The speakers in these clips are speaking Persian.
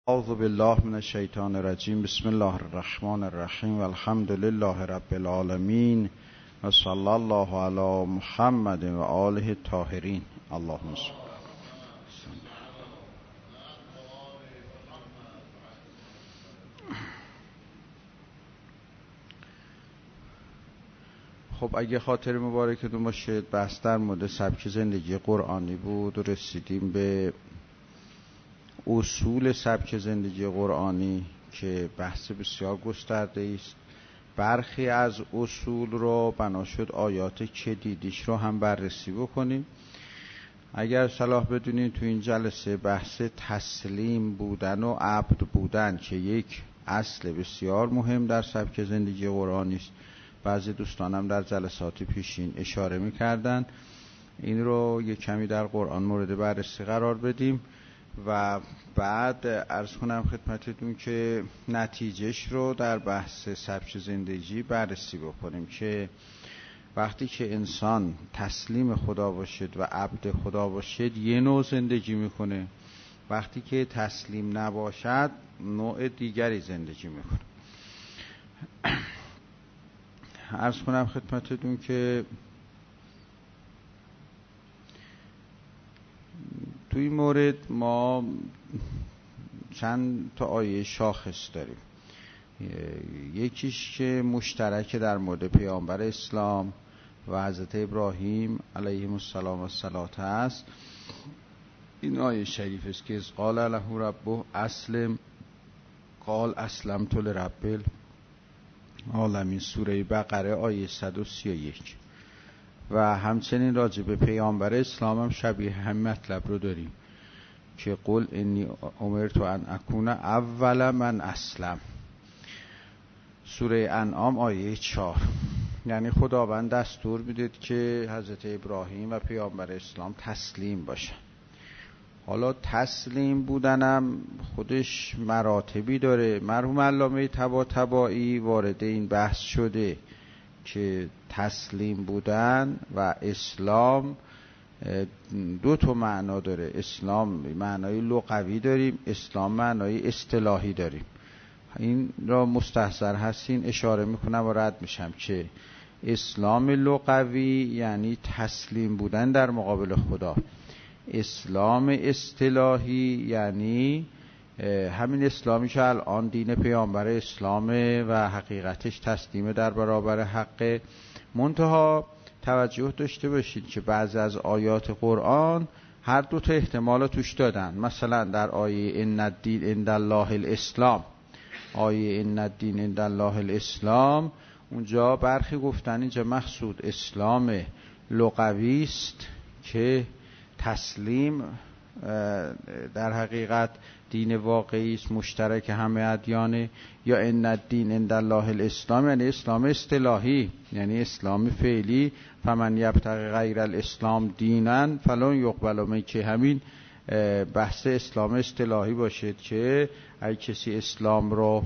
اعوذ بالله من الشیطان الرجیم. بسم الله الرحمن الرحیم و الحمد لله رب العالمین و صلی الله علی محمد و آله الطاهرین. اللهم صل. خب اگه خاطر مبارکتون باشه بحث در مورد سبک زندگی قرآنی بود و رسیدیم به اصول سبک زندگی قرآنی که بحث بسیار گسترده است. برخی از اصول رو بنا شد آیات کلیدیش رو هم بررسی بکنیم. اگر صلاح بدونین تو این جلسه بحث تسلیم بودن و عبد بودن که یک اصل بسیار مهم در سبک زندگی قرآنی است، بعضی دوستانم در جلسات پیشین اشاره می‌کردن، این رو یک کمی در قرآن مورد بررسی قرار بدیم و بعد عرض کنم خدمتتون که نتیجهش رو در بحث سبک زندگی بررسی بکنیم که وقتی که انسان تسلیم خدا باشد و عبد خدا باشد یه نوع زندگی میکنه، وقتی که تسلیم نباشد نوع دیگری زندگی میکنه. عرض کنم خدمتتون که تو این مورد ما چند تا آیه شاخص داریم. یکیش که مشترک در مورد پیامبر اسلام و حضرت ابراهیم علیهم السلام و الصلات است. این آیه شریف است که از قال له ربه اسلم قال اسلمت لرب العالمین، سوره بقره آیه 131. و همچنین راجع به پیامبر اسلام هم شبیه هم مطلب رو داریم که قل انی امرت ان اکون اول من اسلم، سوره انعام آیه 4. یعنی خداوند دستور میده که حضرت ابراهیم و پیامبر اسلام تسلیم باشن. حالا تسلیم بودنم خودش مراتبی داره. مرحوم علامه طباطبایی وارد این بحث شده که تسلیم بودن و اسلام دو تا معنا داره. اسلام معنای لغوی داریم، اسلام معنای اصطلاحی داریم. این را مستحضر هستین اشاره میکنم و رد میشم که اسلام لغوی یعنی تسلیم بودن در مقابل خدا. اسلام اصطلاحی یعنی همین اسلامی که الان دین پیامبر اسلامه و حقیقتش تسلیم در برابر حق. منتها توجه داشته باشید که بعضی از آیات قرآن هر دو تا احتمال توش دادن. مثلا در آیه ان الدین عند الله الاسلام، آیه ان الدین عند الله الاسلام، اونجا برخی گفتن اینجا مقصود اسلام لغوی است که تسلیم در حقیقت دین واقعی است مشترک همه ادیان، یا ان الدین عند الله الاسلام یعنی اسلام اصطلاحی، یعنی اسلام فعلی. فمن یبتغی غیر الاسلام دینا فلن یقبل منه، که همین بحث اسلام اصطلاحی باشد که اگه کسی اسلام رو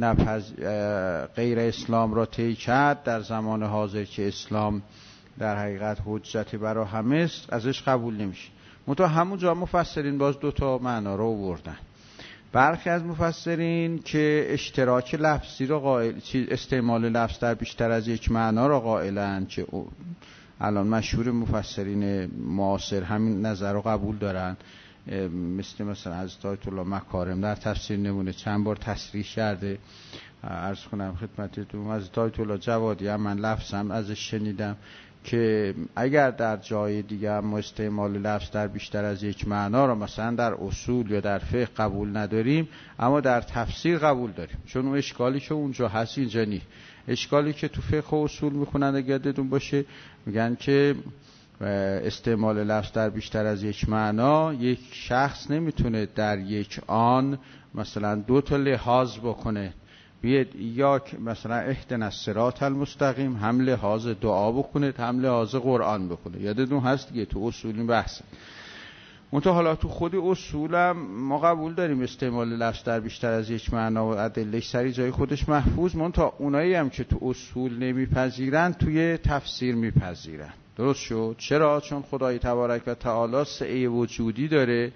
غیر اسلام رو طی کرد در زمان حاضر که اسلام در حقیقت حجت برای همه است، ازش قبول نمیشه. منتها همونجا مفسرین باز دو تا معنا رو آوردن. برخی از مفسرین که اشتراک لفظی رو قائل، استعمال لفظ در بیشتر از یک معنا رو قائلن، که الان مشهور مفسرین معاصر همین نظر رو قبول دارن، مثلا حضرت آیت الله مکارم در تفسیر نمونه چند بار تصریح کرده. عرض کنم خدمتتون حضرت آیت الله جوادی هم من لفظم ازش شنیدم که اگر در جای دیگه ما استعمال لفظ در بیشتر از یک معنا رو مثلا در اصول یا در فقه قبول نداریم، اما در تفسیر قبول داریم، چون اون اشکالی که اونجا هست اینجا نیست. اشکالی که تو فقه و اصول میخونن اگر دیدون باشه میگن که استعمال لفظ در بیشتر از یک معنا، یک شخص نمیتونه در یک آن مثلا دو تا لحاظ بکنه. بیاد یا مثلا اهدنا الصراط المستقیم هم لحاظ دعا بکنه هم لحاظ قرآن بکنه. یادتون هست دیگه تو اصول این بحثه. منتها حالا تو خود اصولم ما قبول داریم استعمال لفظ در بیشتر از یک معنا و ادله‌اش سری جای خودش محفوظ. منتها اونایی هم که تو اصول نمیپذیرن توی تفسیر میپذیرن. درست شد؟ چرا؟ چون خدای تبارک و تعالی سعی وجودی داره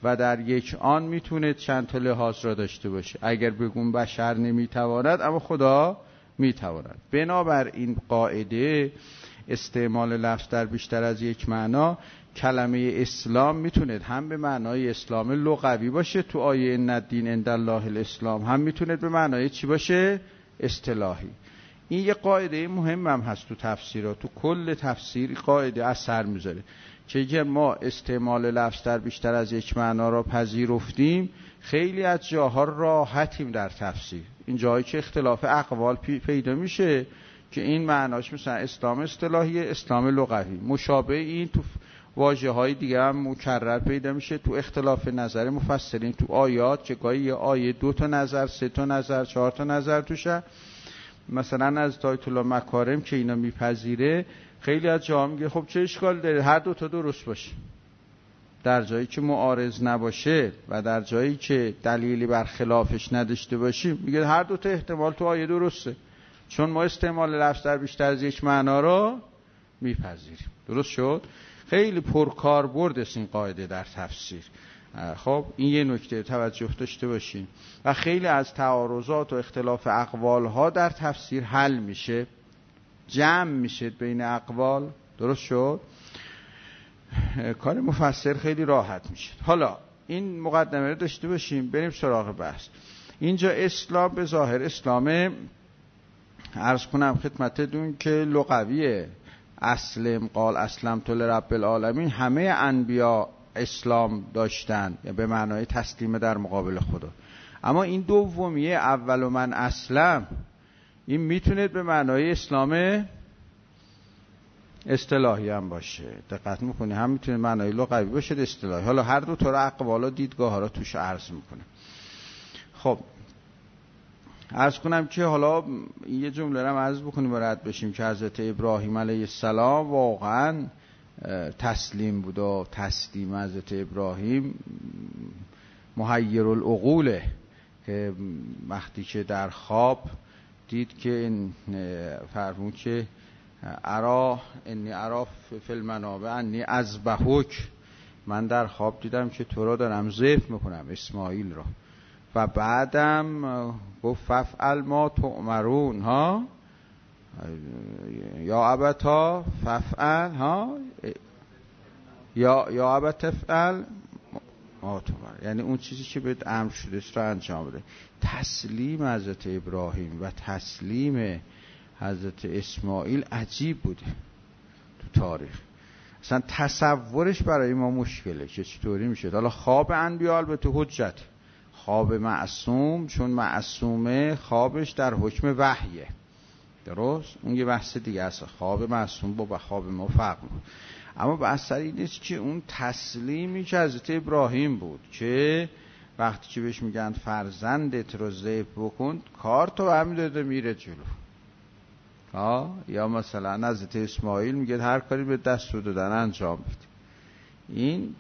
و در یک آن میتونه چند تا لحاظ را داشته باشه. اگر بگم بشر نمیتواند، اما خدا میتواند. بنابر این قاعده استعمال لفظ در بیشتر از یک معنا، کلمه اسلام میتونه هم به معنای اسلام لغوی باشه تو آیه ان الدین عند الله الاسلام، هم میتونه به معنای چی باشه؟ اصطلاحی. این یه قاعده مهم هم هست تو تفسیرات، تو کل تفسیر قاعده اثر میذاره که اگر ما استعمال لفظ در بیشتر از یک معنا را پذیرفتیم، خیلی از جاها راحتیم در تفسیر. این جایی که اختلاف اقوال پیدا میشه که این معناش مثلا اسلام اصطلاحی، اسلام لغوی، مشابه این تو واژه‌های دیگه هم مکرر پیدا میشه تو اختلاف نظر مفسرین تو آیات، که گاهی یه آیه 2 تا نظر، 3 تا نظر، 4 تا نظر توشه. مثلا از آیت الله مکارم که اینا میپذیره، خیلی از جاها میگه خب چه اشکال داره هر 2 تا درست باشه، در جایی که معارض نباشه و در جایی که دلیلی بر خلافش نداشته باشیم، میگه هر 2 تا احتمال تو آیه درسته، چون ما استعمال لفظ در بیشتر از یک معنا رو میپذیریم. درست شد؟ خیلی پرکاربرد است این قاعده در تفسیر. خب این یه نکته توجه داشته باشیم. و خیلی از تعارضات و اختلاف اقوال ها در تفسیر حل میشه، جمع میشه بین اقوال. درست شد؟ کار مفسر خیلی راحت میشه. حالا این مقدمه رو داشته باشیم، بریم سراغ بحث. اینجا اسلام به ظاهر اسلام، عرض کنم خدمتتون که لغویه. اسلم قال اسلمت لرب العالمین، همه انبیا اسلام داشتن، یا به معنای تسلیم در مقابل خدا. اما این دومیه اول من اسلم، این میتونه به معنای اسلام اصطلاحی هم باشه. دقت میکنی؟ هم میتونه معنای لغوی باشه، اصطلاحی. حالا هر 2 تا رو اقوال و دیدگاه ها رو توش عرض میکنه. خب عرض کنم که حالا یه جمله رو عرض بکنیم و رد بشیم که حضرت ابراهیم علیه السلام واقعا تسلیم بود و تسلیم حضرت ابراهیم محیر العقوله، که وقتی که در خواب دید که فرمود که انی ارا فی المنام انی اذبحک، من در خواب دیدم که تو را دارم ذبح میکنم، اسماعیل را. و بعدم گفت ففعل ما تؤمرون، ها یا ابتا ففعل، ها یا ابتا فعل ما تؤمر، یعنی اون چیزی که بهت امر شده است را انجام بده. تسلیم حضرت ابراهیم و تسلیم حضرت اسماعیل عجیب بوده تو تاریخ. اصلا تصورش برای ما مشکله که چطوری میشه. حالا خواب انبیا البته حجت، خواب معصوم چون معصومه خوابش در حکم وحیه، درست؟ اون یه بحث دیگه است. خواب معصوم با خواب ما فرق بود. اما بحث این است که اون تسلیمی که حضرت ابراهیم بود که وقتی که بهش میگن فرزندت رو ذبح بکن، کار تو همین داده میره جلو. یا مثلا حضرت اسماعیل میگه هر کاری به دست دادن انجام بده. این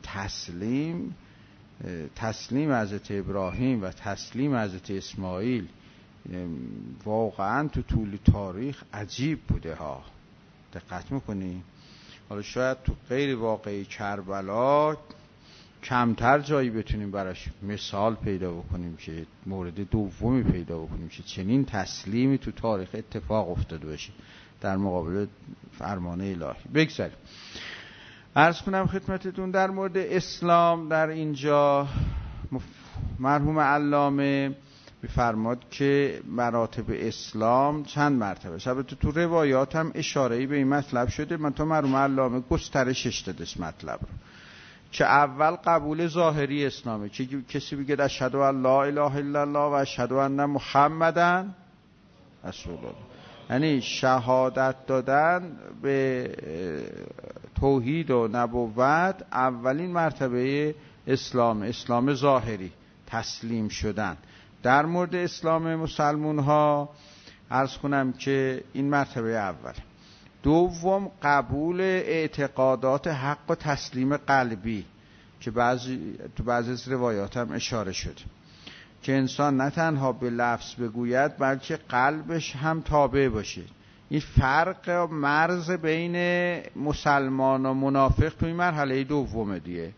تسلیم حضرت ابراهیم و تسلیم حضرت اسماعیل واقعا تو طول تاریخ عجیب بوده ها. دقت میکنی؟ حالا شاید تو غیر واقعی کربلا کمتر جایی بتونیم براش مثال پیدا بکنیم که مورد دومی پیدا بکنیم که چنین تسلیمی تو تاریخ اتفاق افتاده باشه در مقابل فرمان الهی. بگذاریم عرض کنم خدمتتون در مورد اسلام. در اینجا مرحوم علامه می‌فرماد که مراتب اسلام چند مرتبه است. البته تو روایات هم اشاره‌ای به این مطلب شده، من تو مرحوم علامه گسترشش داده است مطلب رو، که اول قبول ظاهری اسلامه، که کسی بگه اشهد ان لا اله الا الله و اشهد ان محمدًا رسول الله، یعنی شهادت دادن به توحید و نبوت اولین مرتبه اسلام ظاهری، تسلیم شدن. در مورد اسلام مسلمون ها عرض کنم که این مرتبه اول. دوم قبول اعتقادات حق و تسلیم قلبی که تو بعضی از روایات هم اشاره شد که انسان نه تنها به لفظ بگوید بلکه قلبش هم تابع باشه. این فرق مرز بین مسلمان و منافق توی مرحله دومه دیگه.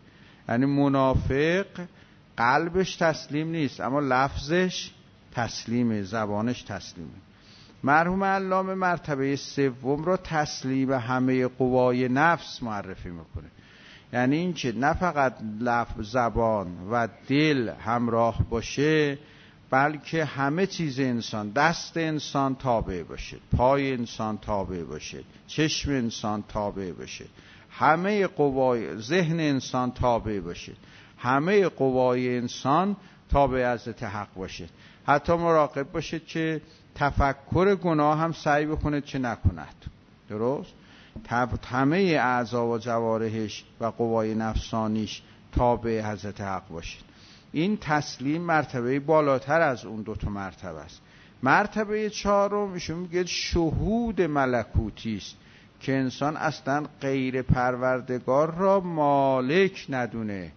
یعنی منافق قلبش تسلیم نیست اما لفظش تسلیمه، زبانش تسلیمه. مرحوم علامه مرتبه سوم را تسلیم همه قوای نفس معرفی میکنه. یعنی این که نه فقط لفظ، زبان و دل همراه باشه، بلکه همه چیز انسان، دست انسان تابع باشه، پای انسان تابع باشه، چشم انسان تابع باشه، همه قوای ذهن انسان تابع باشه، همه قوای انسان تابع حضرت حق باشه. حتی مراقب باشید که تفکر گناه هم سعی بکنه چه نکند. درست؟ همه اعضا و جوارحش و قوای نفسانیش تابع حضرت حق باشید. این تسلیم مرتبه بالاتر از اون دوتا مرتبه است. مرتبه چهارم ایشون میگه شهود ملکوتی است که انسان اصلا غیر پروردگار را مالک ندونه،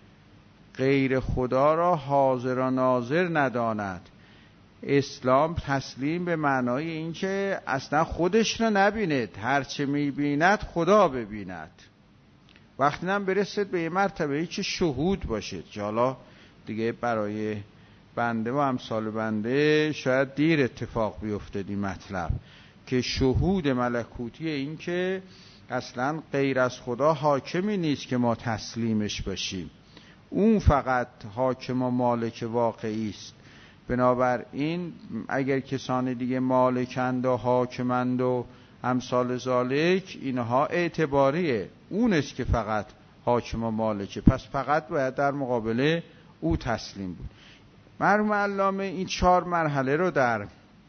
غیر خدا را حاضر و ناظر نداند. اسلام تسلیم به معنای این که اصلا خودش را نبیند، هرچه میبیند خدا ببیند. وقتی هم برسید به یه مرتبه که شهود باشید، که حالا دیگه برای بنده و امثال بنده شاید دیر اتفاق بیفتد این مطلب، که شهود ملکوتی این که اصلا غیر از خدا حاکمی نیست که ما تسلیمش باشیم، اون فقط حاکم و مالک واقعی است. بنابراین اگر کسان دیگه مالکند و حاکمند و امثال ذالک، اینها اعتباریه، اون است که فقط حاکم و مالکه، پس فقط باید در مقابل او تسلیم بود. مرحوم علامه این 4 مرحله رو در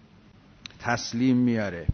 تسلیم میاره.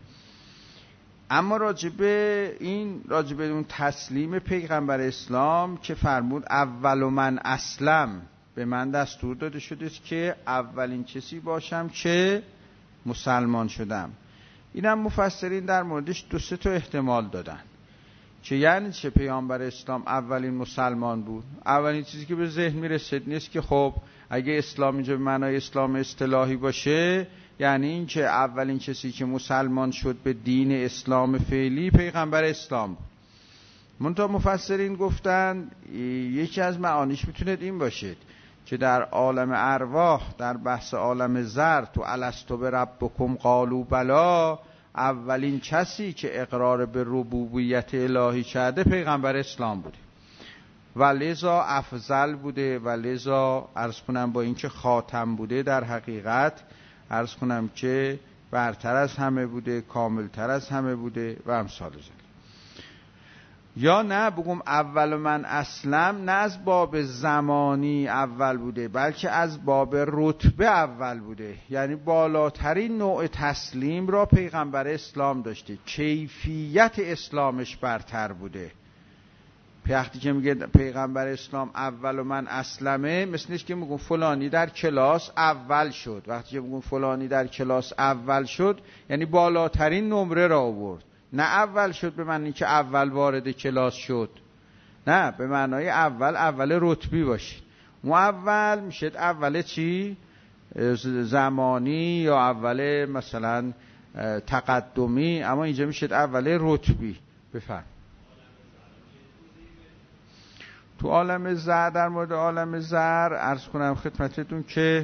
اما راجبه اون تسلیم پیغمبر اسلام که فرمود اول من اسلم، به من دستور داده شده است که اولین کسی باشم که مسلمان شدم. اینم مفسرین در موردش 2-3 تا احتمال دادن که یعنی چه پیامبر اسلام اولین مسلمان بود. اولین چیزی که به ذهن میرسید نیست که خب اگه اسلام اینجا به معنای اسلام اصطلاحی باشه، یعنی این که اولین کسی که مسلمان شد به دین اسلام فعلی پیغمبر اسلام بود. منتها مفسرین گفتن یکی از معانیش میتونه این باشد که در عالم ارواح، در بحث عالم زر، تو الستو بربکم قالوا بلی، اولین کسی که اقرار به ربوبیت الهی کرده پیغمبر اسلام بوده و لذا افضل بوده و لذا عرض کنم با اینکه خاتم بوده در حقیقت عرض کنم که برتر از همه بوده، کاملتر از همه بوده و امثال ذلک. یا نه بگم اول من اسلم، نه از باب زمانی اول بوده بلکه از باب رتبه اول بوده، یعنی بالاترین نوع تسلیم را پیغمبر اسلام داشته، کیفیت اسلامش برتر بوده. وقتی که میگه پیغمبر اسلام اول من اسلمه، مثل نیست که میگم فلانی در کلاس اول شد. وقتی که میگم فلانی در کلاس اول شد یعنی بالاترین نمره را آورد، نه اول شد به معنی که اول وارد کلاس شد، نه، به معنای اول رتبی باشید. اول میشد اول چی؟ زمانی یا اول مثلا تقدمی، اما اینجا میشد اول رتبی. بفرم. تو عالم زر، در مورد عالم زر عرض کنم خدمتتون که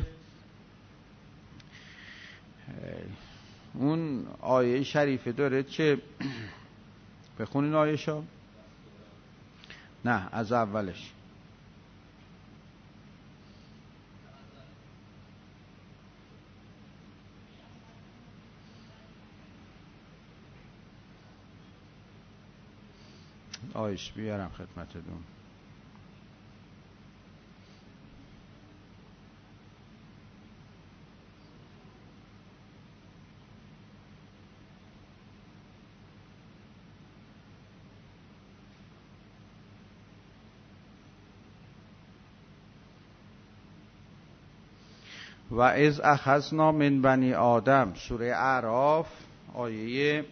اون آیه شریفه داره که بخونین آیه‌شو. نه از اولش. آیش بیارم خدمتتون. و از اخذنا من بنی آدم، سوره اعراف آیه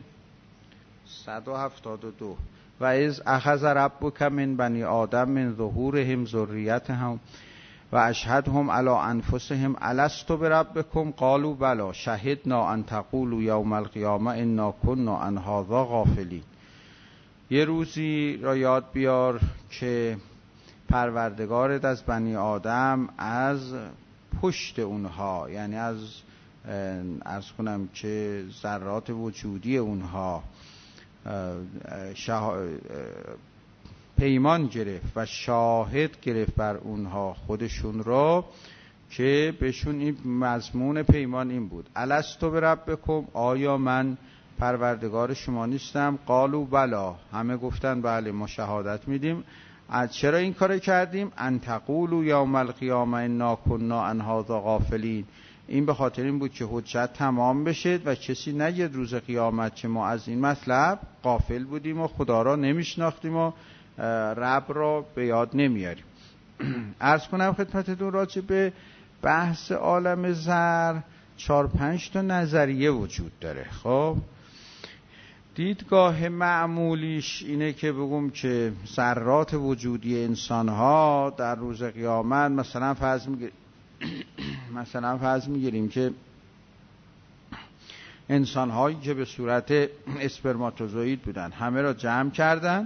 172. و از اخذ ربک من بنی آدم من ظهورهم ذریتهم و اشهدهم علی انفسهم الست بربکم قالوا بلی شهدنا ان تقولوا یوم القیامه انا كنا عن هذا غافلین. یه روزی را یاد بیار که پروردگارت از بنی آدم از پشت اونها، یعنی از عرض کنم که ذرات وجودی اونها پیمان گرفت و شاهد گرفت بر اونها خودشون رو، که بهشون این مضمون پیمان این بود: الستو بربکم، آیا من پروردگار شما نیستم؟ قالوا بلا، همه گفتن بله ما شهادت میدیم. چرا این کار کردیم؟ ان تقولوا یوم القیامه انا کنا عن هذا غافلین، این به خاطر این بود که حجت تمام بشه و کسی نگه روز قیامت که ما از این مطلب غافل بودیم و خدا را نمیشناختیم و رب را به یاد نمیاریم. عرض کنم خدمتتون راجع به بحث عالم ذر 4-5 تا نظریه وجود داره. خب دیدگاه معمولیش اینه که بگم که ذرات وجودی انسان‌ها در روز قیامت مثلا فرض میگیریم که انسان‌هایی که به صورت اسپرماتوزوئید بودن همه را جمع کردن،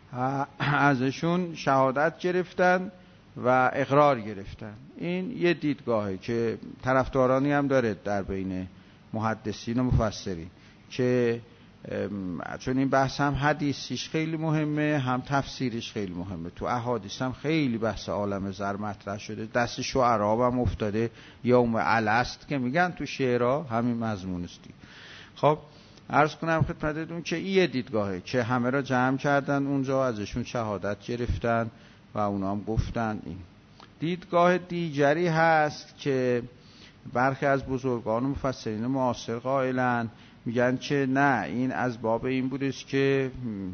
ازشون شهادت گرفتن و اقرار گرفتن. این یه دیدگاهه که طرفدارانی هم داره در بین محدثین و مفسرین، که چون این بحث هم حدیثیش خیلی مهمه هم تفسیریش خیلی مهمه. تو احادیث هم خیلی بحث عالم ذر مطرح شده، دست شعرا هم افتاده، یوم الست که میگن تو شعرها همین مضمون است. خب عرض کنم خدمتتون که این یه دیدگاهه که همه را جمع کردن اونجا، ازشون شهادت گرفتن و اونا هم گفتن. این دیدگاه دیگری هست که برخی از بزرگان و مفسرین معاصر قائلن، میگن که نه، این از باب این بودش که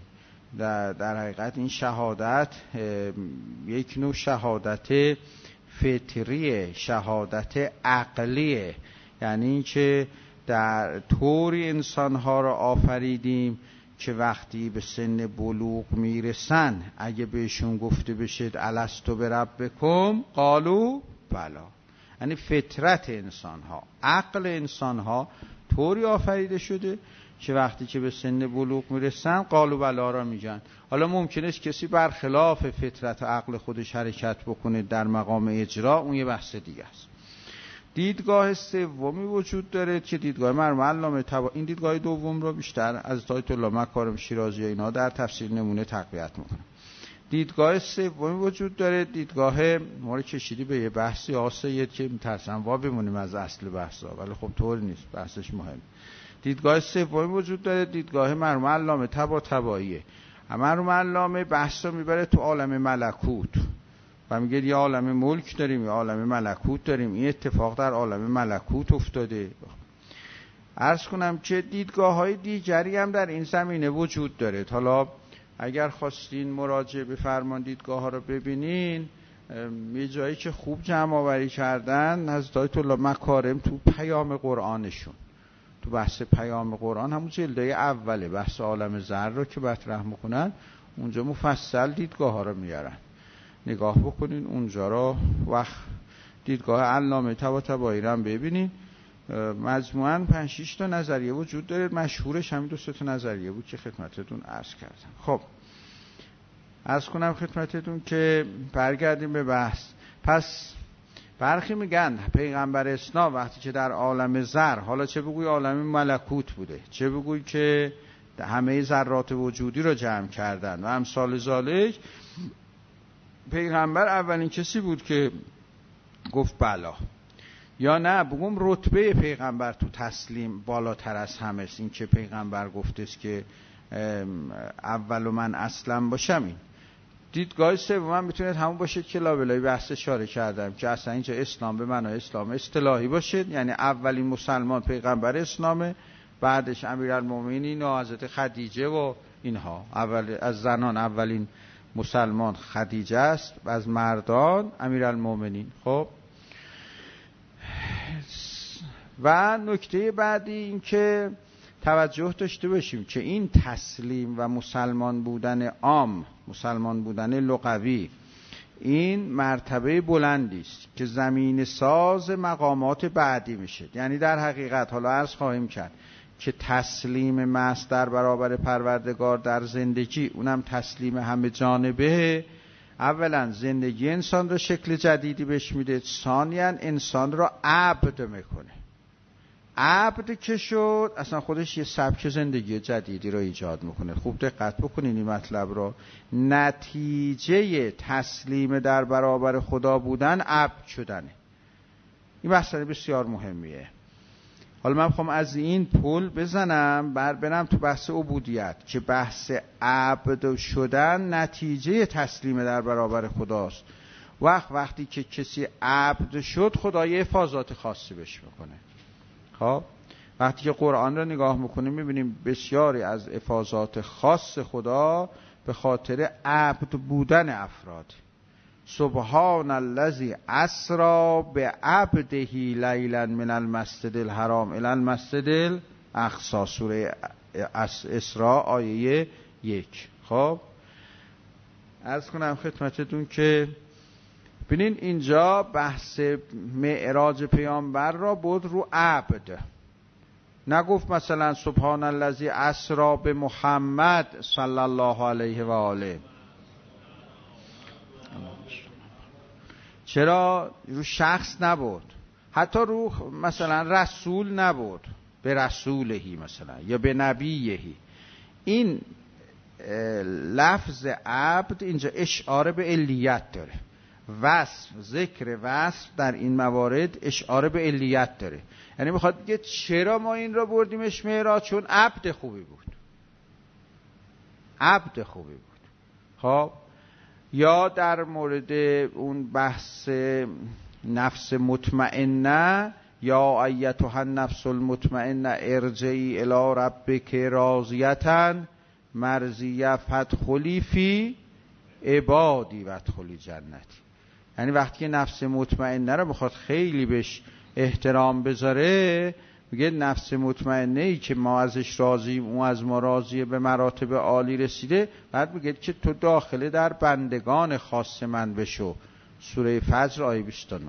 در حقیقت این شهادت یک نوع شهادت فطریه، شهادت عقلیه، یعنی این که در طوری انسانها را آفریدیم که وقتی به سن بلوغ میرسن اگه بهشون گفته بشه الستو بربکم قالوا بلا، یعنی فطرت انسانها، عقل انسانها طوری آفریده شده که وقتی که به سن بلوغ میرسن قالوا بلا را میگن. حالا ممکنه کسی برخلاف فطرت و عقل خودش حرکت بکنه در مقام اجرا، اون یه بحث دیگه است. دیدگاه سومی وجود داره که دیدگاه مرحوم علامه طباطبایی، این دیدگاه دوم رو بیشتر از آیت الله مکارم شیرازی اینا در تفسیر نمونه تقویت میکنه. دیدگاه سومی وجود داره، دیدگاه ما رو کشیدی به یه بحثی آسایید که میترسم وا بمونیم از اصل بحثا، ولی خب طور نیست، بحثش مهم. دیدگاه سومی وجود داره، دیدگاه مرحوم علامه طباطبایی. مرحوم علامه بحث رو میبره تو عالم ملکوت و میگه یه عالم ملک داریم، یه عالم ملکوت داریم، این اتفاق در عالم ملکوت افتاده. عرض کنم که دیدگاه های دیگری هم در این زمینه وجود داره. حالا اگر خواستین مراجعه بفرمان دیدگاه ها رو ببینین، یه جایی که خوب جمع آوری کردن حضرت آیت الله مکارم تو پیام قرآنشون، تو بحث پیام قرآن، همون جلده اوله بحث عالم ذر رو که مطرح میکنن، اونجا مفصل دیدگاه ها رو میارن. نگاه بکنین اونجا رو، وقت دیدگاه علامه طباطبایی رو هم ببینین. مجموعاً 5-6 تا نظریه وجود داره، مشهورش همین 2-3 تا نظریه بود که خدمتتون عرض کردم. خب عرض کنم خدمتتون که برگردیم به بحث. پس برخی میگن پیغمبر اسلام وقتی که در عالم ذر، حالا چه بگوی عالم ملکوت بوده، چه بگوی که همه ذرات وجودی رو جمع کردن و امثال ذالک، پیغمبر اولین کسی بود که گفت بلا. یا نه بگم رتبه پیغمبر تو تسلیم بالاتر از همه است، این که پیغمبر گفتست که اول من اسلم باشم. این دیدگاه سوم میتونه همون باشه که لابلای بحث اشاره کردم که اصلا اینجا اسلام به معنای اسلام اصطلاحی باشه، یعنی اولین مسلمان پیغمبر اسلامه، بعدش امیرالمومنین و حضرت خدیجه و اینها. اول از زنان اولین مسلمان خدیجه است و از مردان امیرالمومنین. خب و نکته بعدی این که توجه داشته باشیم که این تسلیم و مسلمان بودن عام، مسلمان بودن لغوی، این مرتبه بلندی است که زمین ساز مقامات بعدی میشه. یعنی در حقیقت حالا عرض خواهیم کرد که تسلیم محض در برابر پروردگار در زندگی، اونم تسلیم همه جانبه، اولا زندگی انسان رو شکل جدیدی بهش میده، ثانیاً انسان رو عبد میکنه. عبد که شد اصلا خودش یه سبک زندگی جدیدی رو ایجاد میکنه. خوب دقت بکنین این مطلب رو. نتیجه تسلیم در برابر خدا بودن عبد شدنه. این مسئله بسیار مهمیه. حالا من میخوام از این پل بزنم برم تو بحث عبودیت که بحث عبد شدن نتیجه تسلیم در برابر خداست. وقتی که کسی عبد شد خدا یه افاضات خاصی بهش میکنه. خب وقتی که قرآن رو نگاه میکنیم میبینیم بسیاری از افاضات خاص خدا به خاطر عبد بودن افراد. سبحان الذی اسری بعبده لیلا من المسجد الحرام الی المسجد الاقصی، سوره اسراء آیه 1. خب عرض کنم خدمتتون که ببینین اینجا بحث معراج پیامبر را بود رو عبد، نگفت مثلا سبحان الذی اسری بمحمد صلی الله علیه و آله. چرا رو شخص نبود، حتی رو مثلا رسول نبود، به رسولهی مثلا یا به نبیهی. این لفظ عبد اینجا اشاره به علیت داره. وصف، ذکر وصف در این موارد اشاره به علیت داره. یعنی میخواد بگه چرا ما این را بردیمش معراج؟ چون عبد خوبی بود، عبد خوبی بود. خب یا در مورد اون بحث نفس مطمئنه، یا ایتها النفس المطمئنه ارجعی الی ربک راضیة مرضیه فادخلی فی عبادی وادخلی جنتی. یعنی وقتی نفس مطمئنه رو بخواد خیلی بهش احترام بذاره، میگه نفس مطمئنه ای که ما ازش راضیم، اون از ما راضیه، به مراتب عالی رسیده، بعد میگه که تو داخله در بندگان خاص من بشو. سوره فجر آیه 29.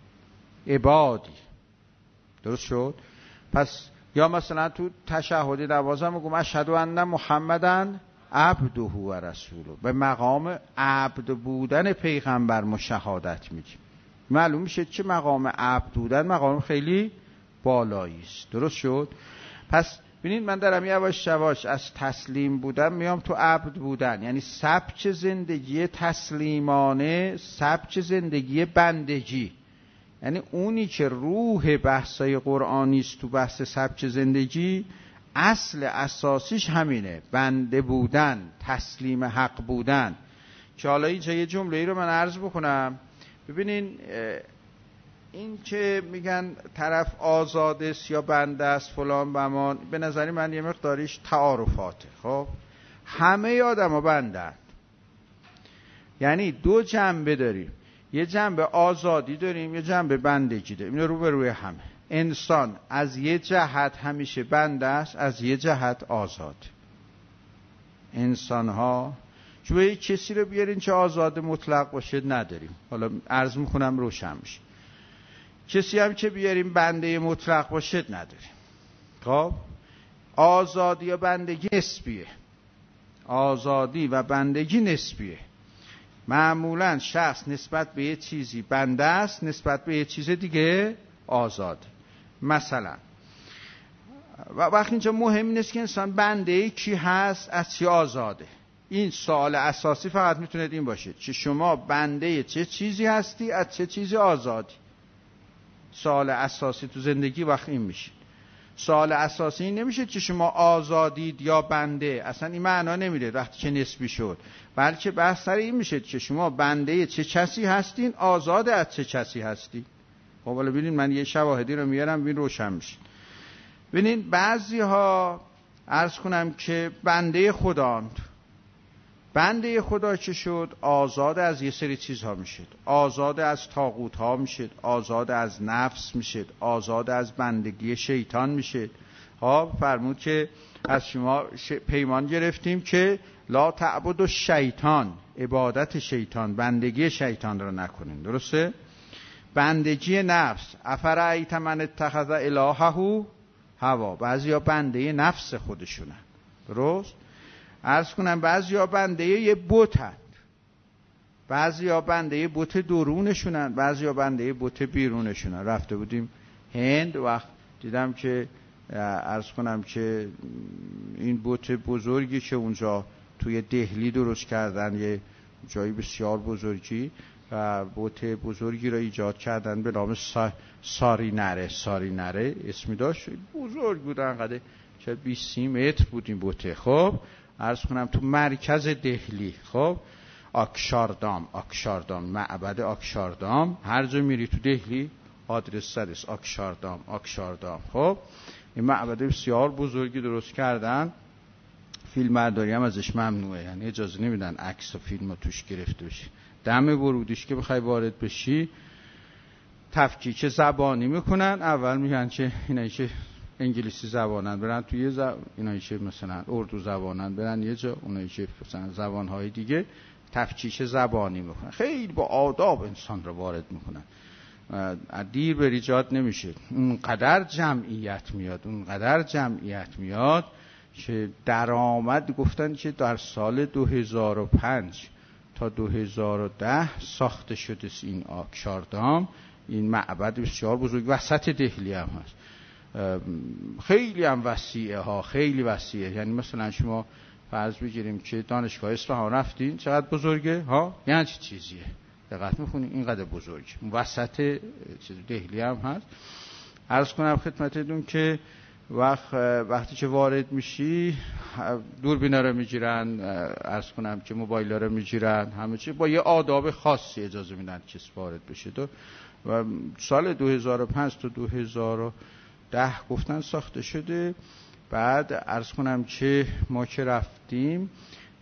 عبادی. درست شد؟ پس یا مثلا تو تشهد نوازم میگم اشهد ان محمدًا عبده و رسوله، به مقام عبد بودن پیغمبر ما شهادت میدیم. معلوم میشه که مقام عبد بودن مقام خیلی بالایی است. درست شد؟ پس ببینید من دارم یواش یواش از تسلیم بودن میام تو عبد بودن، یعنی سبک زندگی تسلیمانه، سبک زندگی بندگی. یعنی اونی که روح بحثای قرآنی است تو بحث سبک زندگی، اصل اساسیش همینه، بنده بودن، تسلیم حق بودن. که حالا اینجا یه جمله‌ای رو من عرض بکنم. ببینین این که میگن طرف آزاده است یا بنده است فلان بمان، به نظری من یه مقداریش تعارفاته. خب همه آدم‌ها بندن، یعنی دو جنبه داریم، یه جنبه آزادی داریم، یه جنبه بندگی داریم. اینا رو به روی همه. انسان از یه جهت همیشه بنده است، از یه جهت آزاد. انسان ها شما یک کسی رو بیارین که آزاد مطلق باشه نداریم. حالا عرض میکنم روشن میشه. کسی هم که بیاریم بنده مطلق باشه نداریم. خب آزادی یا بندگی نسبیه. آزادی و بندگی نسبیه. معمولا شخص نسبت به یه چیزی بنده است، نسبت به یه چیز دیگه آزاد. مثلا وقتی اینجا مهم نیست که انسان بنده کی هست، از چی آزاده. این سوال اساسی فقط میتونه این باشه که شما بنده چه چیزی هستی، از چه چیزی آزادی. سوال اساسی تو زندگی وقت این میشه. سوال اساسی این نمیشه که شما آزادید یا بنده، اصلا این معنا نمیده وقتی که نسبی شد، بلکه بحث سر این میشه که شما بنده چه کسی هستین، آزاد از چه کسی هستی. خب حالا ببینید من یه شواهدی رو میارم ببین روشن میشه. ببینید بعضی ها عرض کنم که بنده خداند. بنده خدا چه شد؟ آزاد از یه سری چیزها میشد، آزاد از طاغوت ها میشد، آزاد از نفس میشد، آزاد از بندگی شیطان میشد. ها فرمود که از شما پیمان گرفتیم که لا تعبدوا الشیطان، عبادت شیطان، بندگی شیطان رو نکنین. درسته؟ بندگی نفس، افرایت من اتخذ الهه هوا، بعضیا بنده نفس خودشونن. درست؟ عرض کنم بعضیا بنده یه بتن. بعضیا بنده بت درونشونن، بعضیا بنده بت بیرونشونن. رفته بودیم هند، وقت دیدم که عرض کنم که این بت بزرگی که اونجا توی دهلی درست کردن، یه جایی بسیار بزرگی، و بت بزرگی را ایجاد کردن به نام سارینره اسمی داشت. بزرگ بود، انقدر شاید 20 متر بود این بت. خب عرض کنم تو مرکز دهلی. خب آکشاردام، معبد آکشاردام. هر جا میری تو دهلی آدرس سرش آکشاردام. خب این معبد بسیار بزرگی درست کردن. فیلم برداری هم ازش ممنوعه، یعنی اجازه نمیدن عکس و فیلم توش گرفته بشه. دم ورودیش که بخوای وارد بشی تفکیک زبانی میکنن. اول میگن که اینایی که انگلیسی زبانن برن توی اینایی که مثلا اردو زبانن برن یه جا، اونایی که مثلا زبانهای دیگه تفکیک زبانی میکنن. خیلی با آداب انسان رو وارد میکنن. دیر بری جات نمیشه. اونقدر جمعیت میاد که درآمد گفتن که در سال 2005 تا 2010 ساخته شده این آکشاردام. این معبد بسیار بزرگ وسط دهلی هم هست. خیلی هم وسیعه، خیلی وسیعه. یعنی مثلا شما فرض بگیریم که دانشگاه اصفهان رفتین، چقدر بزرگه ها؟ یعنی چه چیزیه؟ دقت می‌کنین اینقدر بزرگ وسط دهلی هم هست. عرض کنم خدمتتون که وقتی که وارد میشی دوربینا رو میگیرن، عرض کنم که موبایل رو میگیرن، همه چی با یه آداب خاصی اجازه میدن که وارد بشه. و سال 2005 تا 2010 گفتن ساخته شده. بعد عرض کنم که ما که رفتیم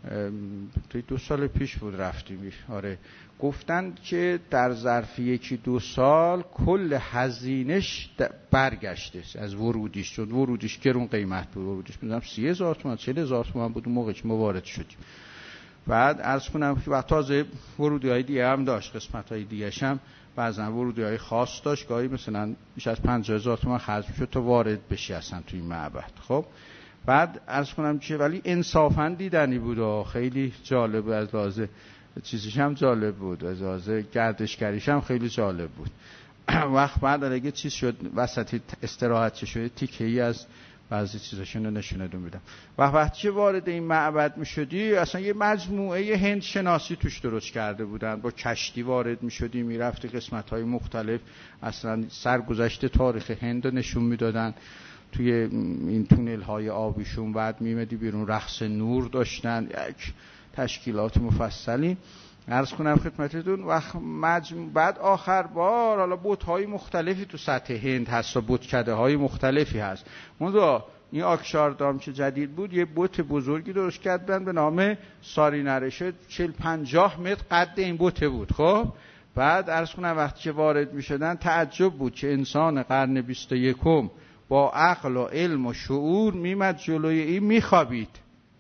توی 2 سال پیش بود رفتیم. آره گفتن که در ظرف 1-2 سال کل هزینه‌اش برگشته از ورودیش. چون ورودیش گرون قیمت بود، ورودیش می‌دونم 30,000 تومان 40,000 تومان بود اون موقع که ما وارد شدیم. بعد عرض کنم که وقت تازه ورودی‌های دیگه هم داشت، قسمت‌های دیگه‌ش هم بعضا ورودی‌های خاص داشت، گاهی مثلا بیش از 50,000 تومان خرج می‌شد تا وارد بشی اصلا توی این معبد. خب بعد عرض کنم که ولی انصافاً دیدنی بود و خیلی جالب، از لحاظ چیزیش هم جالب بود، از لحاظ گردشگریش هم خیلی جالب بود. وقت بعد اگه چیز شد وسط استراحت چه شده تیکه‌ای از بعضی چیزاشون رو نشونتون میدم. وقتی که وارد این معبد میشدی اصلا یه مجموعه هند شناسی توش درست کرده بودن. با کشتی وارد میشدی، میرفتی قسمت‌های مختلف، اصلا سرگذشت تاریخ هند رو نشون میدادن توی این تونل‌های آبیشون. بعد میمدی بیرون، رقص نور داشتن، یک تشکیلات مفصلی. عرض کنم خدمتتون بعد آخر بار حالا بت‌های مختلفی تو سطح هند هست و بتکده‌های مختلفی هست. منذ این آکشاردام که جدید بود یه بت بزرگی درست کردن به نام سارینره، 40-50 متر قد این بت بود. خب بعد عرض کنم وقتی که وارد می‌شدن تعجب بود که انسان قرن 21 با عقل و علم و شعور میمد جلوی این میخوابید.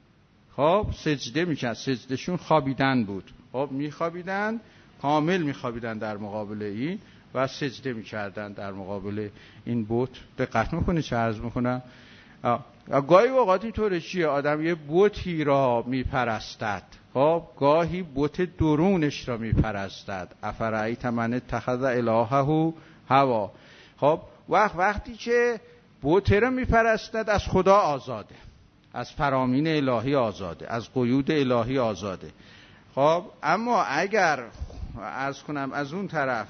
خب سجده میکرد، سجدهشون خوابیدن بود. خب میخوابیدن، کامل میخوابیدن در مقابل این و سجده میکردن در مقابل این بت. دقت میکنی چه عرض میکنم؟ گاهی اوقات اینطوره چیه، آدم یه بتی را میپرستد، خب گاهی بت درونش را میپرستد. افرایت من اتخذ الهه هوا. خب وقتی که بت را میپرستد از خدا آزاده، از فرامین الهی آزاده، از قیود الهی آزاده. خب اما اگر عرض کنم از اون طرف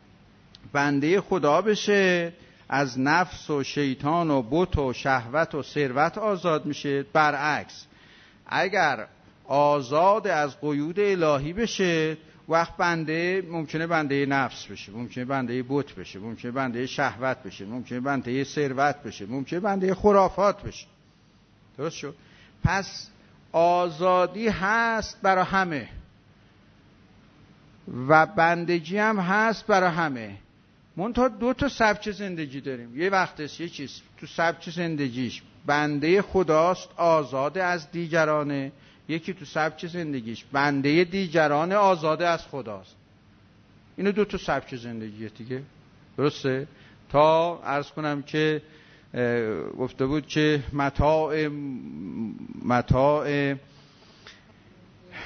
بنده خدا بشه، از نفس و شیطان و بت و شهوت و ثروت آزاد میشه. برعکس اگر آزاد از قیود الهی بشه، وقت بنده ممکنه بنده نفس بشه، ممکنه بنده بت بشه، ممکنه بنده شهوت بشه، ممکنه بنده ثروت بشه، ممکنه بنده خرافات بشه. درست شد؟ پس آزادی هست برای همه و بندگی هم هست برای همه. منتها 2 سبک زندگی داریم. یه وقتش یه چیز تو سبک زندگیش بنده خداست، آزاد از دیگرانه. یکی تو سبک زندگیش بنده دیگران، آزاده از خداست. اینو 2 سبک زندگیه دیگه. درسته؟ تا عرض کنم که گفته بود که متاع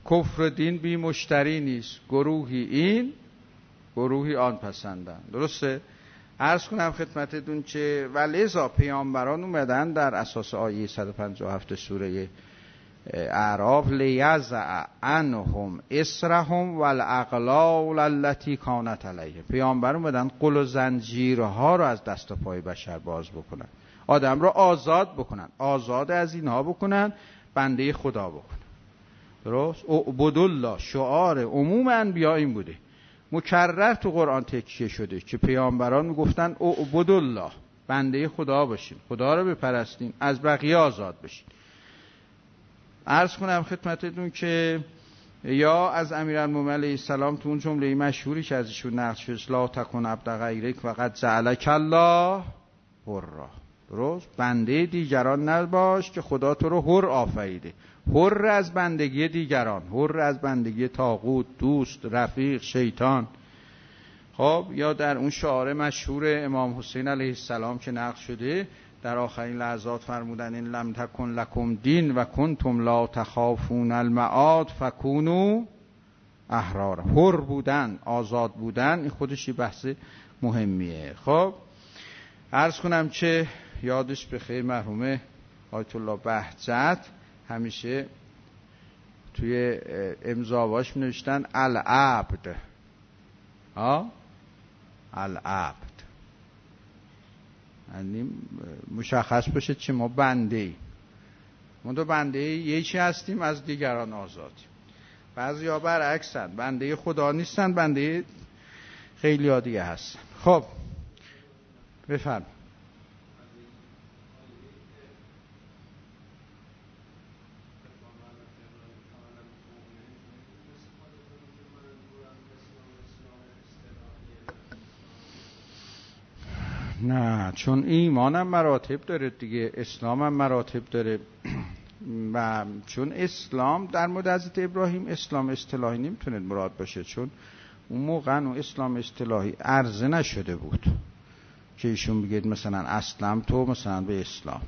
کفر دین بی مشتری نیست، گروهی این گروهی آن پسندن. درسته؟ عرض کنم خدمتتون که ولذا پیامبران اومدن در اساس آیه 157 سوره اعراف لیضع عنهم اسرهم والاغلال التي كانت علیهم. پیامبر اومدن قل و زنجیرها رو از دست و پای بشر باز بکنن، آدم رو آزاد بکنن، آزاد از اینها بکنن، بنده خدا بکنن. درست؟ اعبدوا الله شعار عموم انبیا این بوده، مکرر تو قرآن تکیه شده که پیامبران میگفتن اعبدوا الله، بنده خدا باشین، خدا رو بپرستین، از بقیه آزاد بشین. عرض کنم خدمتتون که یا از امیرالمومنین علیه السلام تو اون جمله مشهوری که از ایشون نقل شد لا تکن عبد غیرک وقد جعلک الله حرا. درست؟ بنده دیگران نباش که خدا تو رو حر آفریده. حر از بندگی دیگران، حر از بندگی طاغوت، دوست، رفیق، شیطان. خب یا در اون شعار مشهور امام حسین علیه السلام که نقل شده در آخرین لحظات فرمودن این لم تکن لکم دین و کنتم لا تخافون المعاد فکونوا احرارا. حر بودن، آزاد بودن، این خودش یه بحث مهمیه. خب عرض کنم که یادش بخیر مرحومه آیت الله بهجت همیشه توی امضاواش نوشتن العبد، العبد، یعنی مشخص باشه چه ما بنده ایم. ما دو بنده یکی هستیم، از دیگران آزادیم. بعضی ها برعکسن، بنده خدا نیستن، بنده خیلی ها دیگه هستن. خب بفرم. نه، چون ایمان هم مراتب داره دیگه، اسلام هم مراتب داره و چون اسلام در مورد حضرت ابراهیم اسلام اصطلاحی نمیتونه مراد باشه، چون اون موقع اون اسلام اصطلاحی عرضه نشده بود که ایشون بگید مثلا اسلام تو مثلا به اسلام.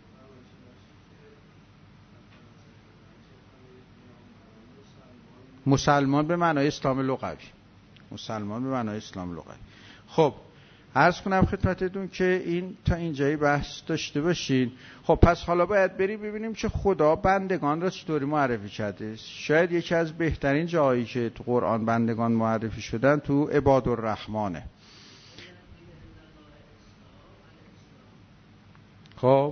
مسلمان به معنای اسلام لغوی، مسلمان به معنای اسلام لغوی. خب عرض کنم خدمتتون که این تا اینجای بحث داشته باشین. خب پس حالا باید بریم ببینیم که خدا بندگان را چطوری معرفی کرده. شاید یکی از بهترین جایی که تو قرآن بندگان معرفی شدن تو عباد الرحمنه. خب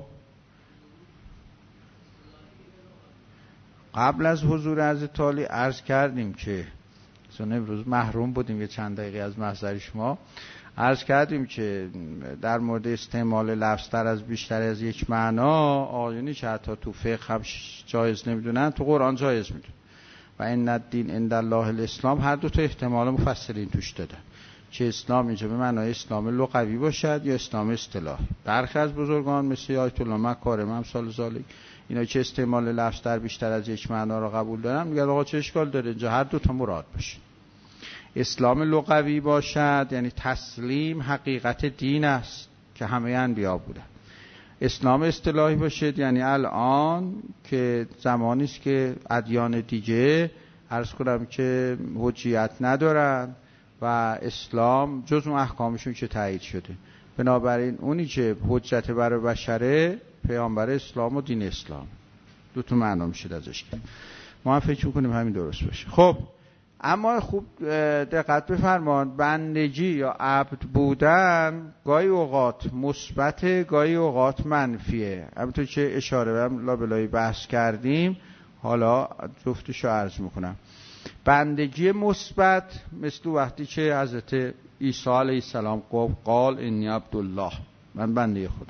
قبل از حضور حضرت علی عرض کردیم که چون امروز محروم بودیم یه چند دقیقه از محضر شما، عرض کردیم که در مورد استعمال لفظ تر از بیشتر از یک معنا آیونی که حتی تو فقه هم جایز نمیدونن تو قرآن جایز میدونن و این الدین عند الله الاسلام. هر دو تا احتمال مفسرین توش دادن که اسلام اینجا به معنای اسلام لغوی باشد یا اسلام اصطلاحی. برخی از بزرگان مثل آیت الله مکارم امثال ذالک اینا که استعمال لفظ در بیشتر از یک معنا را قبول دارن میگن آقا چه اشکال داره اینجا هر دو تا مراد باشه. اسلام لغوی باشد یعنی تسلیم حقیقت دین است که همه انبیا بودن. اسلام اصطلاحی باشد یعنی الان که زمانی است که ادیان دیگه عرض کنم که حجیت ندارن و اسلام جز اون احکامشون که تایید شده، بنابراین اونی که حجت بر بشره پیامبر اسلام و دین اسلام. دو تا معنا میشه ازش که ما هم فکر می‌کنیم همین درست باشه. خب اما خوب دقت بفرمایید، بندگی یا عبد بودن گاهی اوقات مثبت گاهی اوقات منفیه. همونطور که اشاره بهم لابلای بحث کردیم حالا جفتشو عرض میکنم. بندگی مثبت مثل وقتی که حضرت عیسی علیه السلام قال انی عبدالله، من بنده خدا.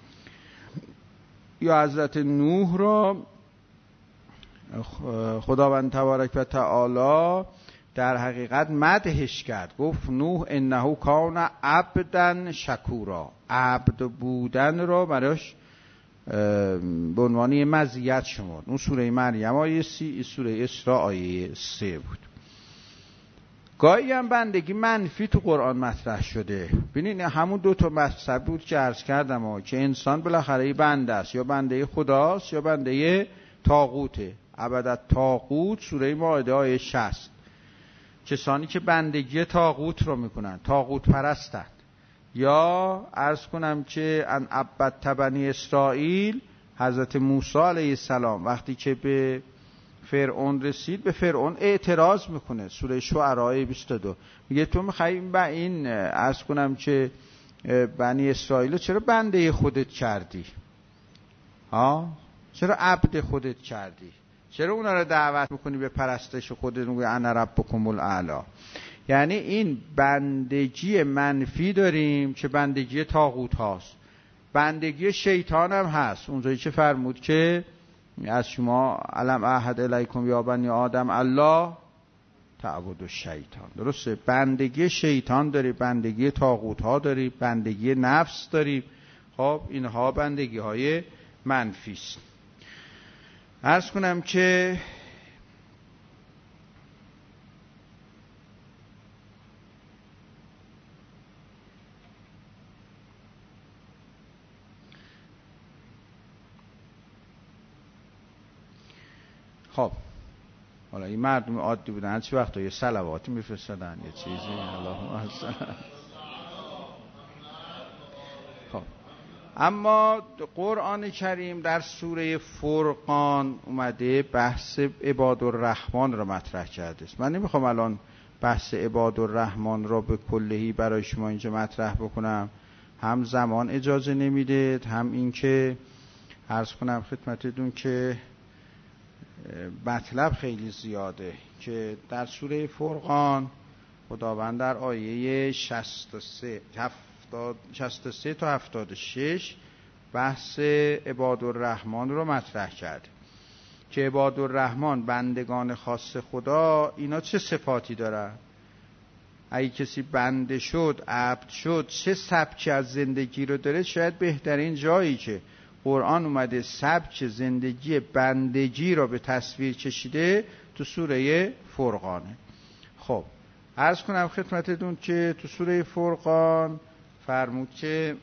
یا حضرت نوح را خداوند تبارک و تعالی در حقیقت مدحش کرد، گفت نوح انه کان عبدا شکورا. عبد بودن را براش به عنوان مزیت شمرد. اون سوره مریم آیه 30، سوره اسراء آیه 3 بود. گاهی هم بندگی منفی تو قرآن مطرح شده. ببینید همون دو تا مطلب بود که عرض کردم که انسان بالاخره بنده است، یا بنده خداست یا بنده طاغوته. عبدت طاغوت سوره مائده آیه 60. کسانی که بندگی طاغوت رو میکنن، طاغوت پرستن. یا عرض کنم که ان عبدت بنی اسرائیل، حضرت موسی علیه السلام وقتی که به فرعون رسید به فرعون اعتراض میکنه، سوره شعراء 22 میگه تو میخوای این عرض کنم که بنی اسرائیل چرا بنده خودت کردی؟ چرا عبد خودت کردی؟ چرا اونا رو دعوت میکنی به پرستش خودت؟ میگه انا ربکم الاعلی. یعنی این بندگی منفی داریم که بندگی طاغوت هاست. بندگی شیطان هم هست، اونجایی که فرمود که از شما علم احد الیکم یا بنی آدم الله تعبدوا الشیطان. درسته؟ بندگی شیطان داری، بندگی طاغوت ها داری، بندگی نفس داری. خب اینها بندگی های منفی است. عرض کنم که خب حالا این مردم عادی بودن چه وقتا یه صلواتی میفرستادن یه چیزی اللهم صل. خب اما قرآن کریم در سوره فرقان اومده بحث عباد الرحمن رو مطرح کرده است. من نمیخوام الان بحث عباد الرحمن رو به کلهی برای شما اینجا مطرح بکنم، هم زمان اجازه نمیده، هم این که عرض کنم خدمتتون که مطلب خیلی زیاده. که در سوره فرقان خداوند در آیه 63 تا 76 بحث عباد الرحمن رو مطرح کرد که عباد الرحمن بندگان خاص خدا اینا چه صفاتی دارن؟ اگه کسی بنده شد، عبد شد، چه سبکی از زندگی رو داره؟ شاید بهترین جایی که قرآن اومده سبک زندگی بندگی رو به تصویر کشیده تو سوره فرقانه. خب عرض کنم خدمتتون که تو سوره فرقان فرمود که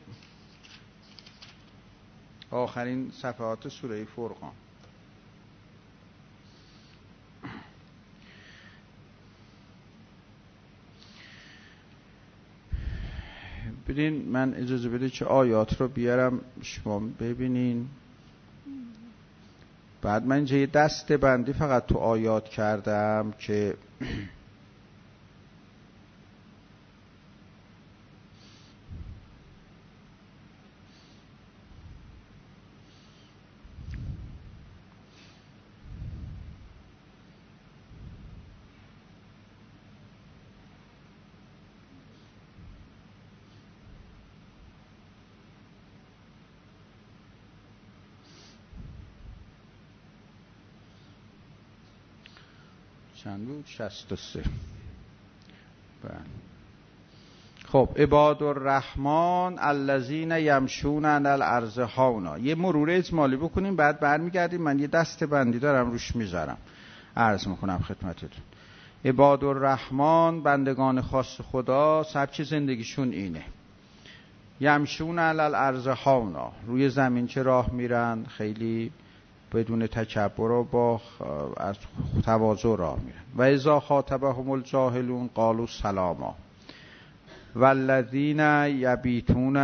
آخرین صفحات سوره فرقان ببین، من اجازه بده که آیات رو بیارم شما ببینین. بعد من اینجا یه دسته بندی فقط تو آیات کردم که چند بود؟ 63. بله. خب عباد الرحمن الذین یمشون علی الارض هونا. یه مرور اجمالی بکنیم بعد برمیگردیم. من یه دسته بندی دارم روش میذارم عرض میکنم خدمتتون. عباد الرحمن بندگان خاص خدا سبک زندگیشون اینه: یمشون علی الارض هونا، روی زمین که راه میرن خیلی بدون تکبر و با از تواضع راه میرن. و اذا خاطبهم الجاهلون قالوا سلاما والذین یبیتون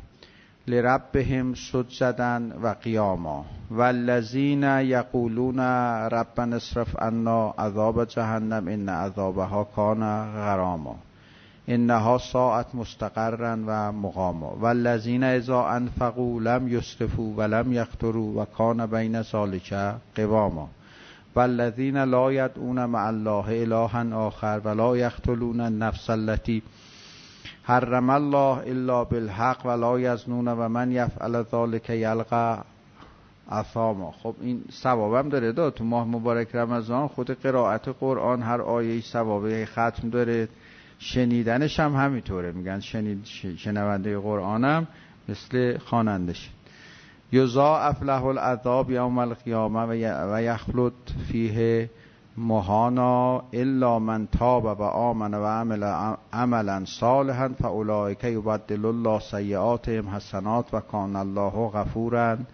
لربهم سجدا و قیاما والذین یقولون ربنا اصرف عنا عذاب جهنم ان عذابها کان غراما انها ساءت مستقرا و مقاما والذین اذا انفقوا لم یسرفوا ولم یقتروا و کان بین ذلک قواما والذین لا یدعون مع الله الها آخر ولا یقتلون النفس التي حرم الله الا بالحق ولا یزنون و من یفعل ذلک یلقى اثاما. خب این ثوابم داره تو ماه مبارک رمضان. خود قرائت قرآن هر آیه ثوابه ختم داره، شنیدنش هم همینطوره. میگن شنونده قرآنم مثل خوانندش. یضاعف له العذاب یوم القیامه و یخلد فیه مهانا الا من تاب و آمن و عمل عملا صالحا فاولئک یبدل الله سیئاتهم حسنات و کان الله غفورا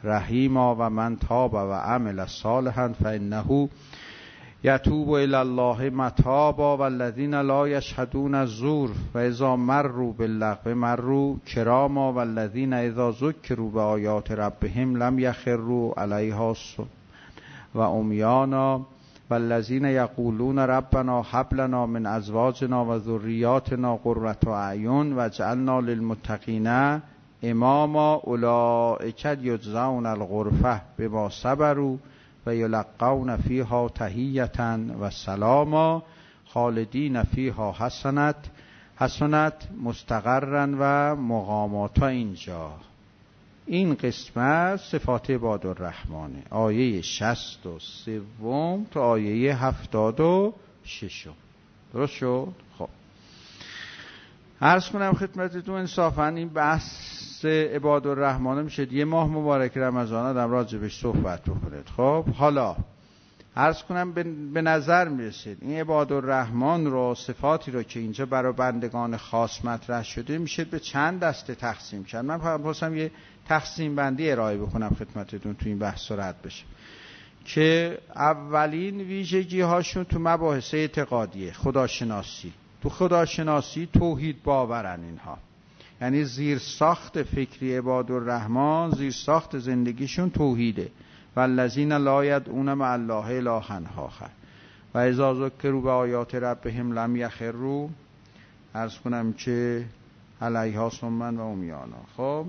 رحیما و من تاب و عمل صالحا فانه یتوب الی الله متابا والذین لا یشهدون الزور و اذا مروا باللغو مروا کراما والذین اذا ذکروا بآیات ربهم لم یخروا علیها صما و عمیانا والذین یقولون ربنا هب لنا من ازواجنا و ذریاتنا قرة اعین واجعلنا للمتقین اماما اولئک یجزون الغرفة بما صبروا و یلقون فیها تحیة و سلاما خالدین فیها حسنت مستقرا و مقاما. تا اینجا این قسمت صفات عباد الرحمنه، آیه 63 تا آیه 76. درست شد؟ خب عرض کنم خدمتتون انصافا این بحث عباد الرحمن میشه یه ماه مبارک رمضان آدم راجبش صحبت بکنید. خب حالا عرض کنم به نظر میرسید این عباد الرحمن رو، صفاتی رو که اینجا برای بندگان خاص مطرح شده میشه به چند دسته تقسیم کرد. من خواستم یه تقسیم بندی ارائه بکنم خدمتتون تو این بحث رد بشه که اولین ویژگی هاشون تو مباحث اعتقادیه، خداشناسی. تو خداشناسی توحید باورن اینها، یعنی زیر ساخت فکری عباد الرحمن، زیر ساخت زندگیشون توحیده. والذین لا یدعون مع الله الها آخر و اذا ذکروا بآیات ربهم لم یخروا عرض کنم که علیها صما و عمیانا. خب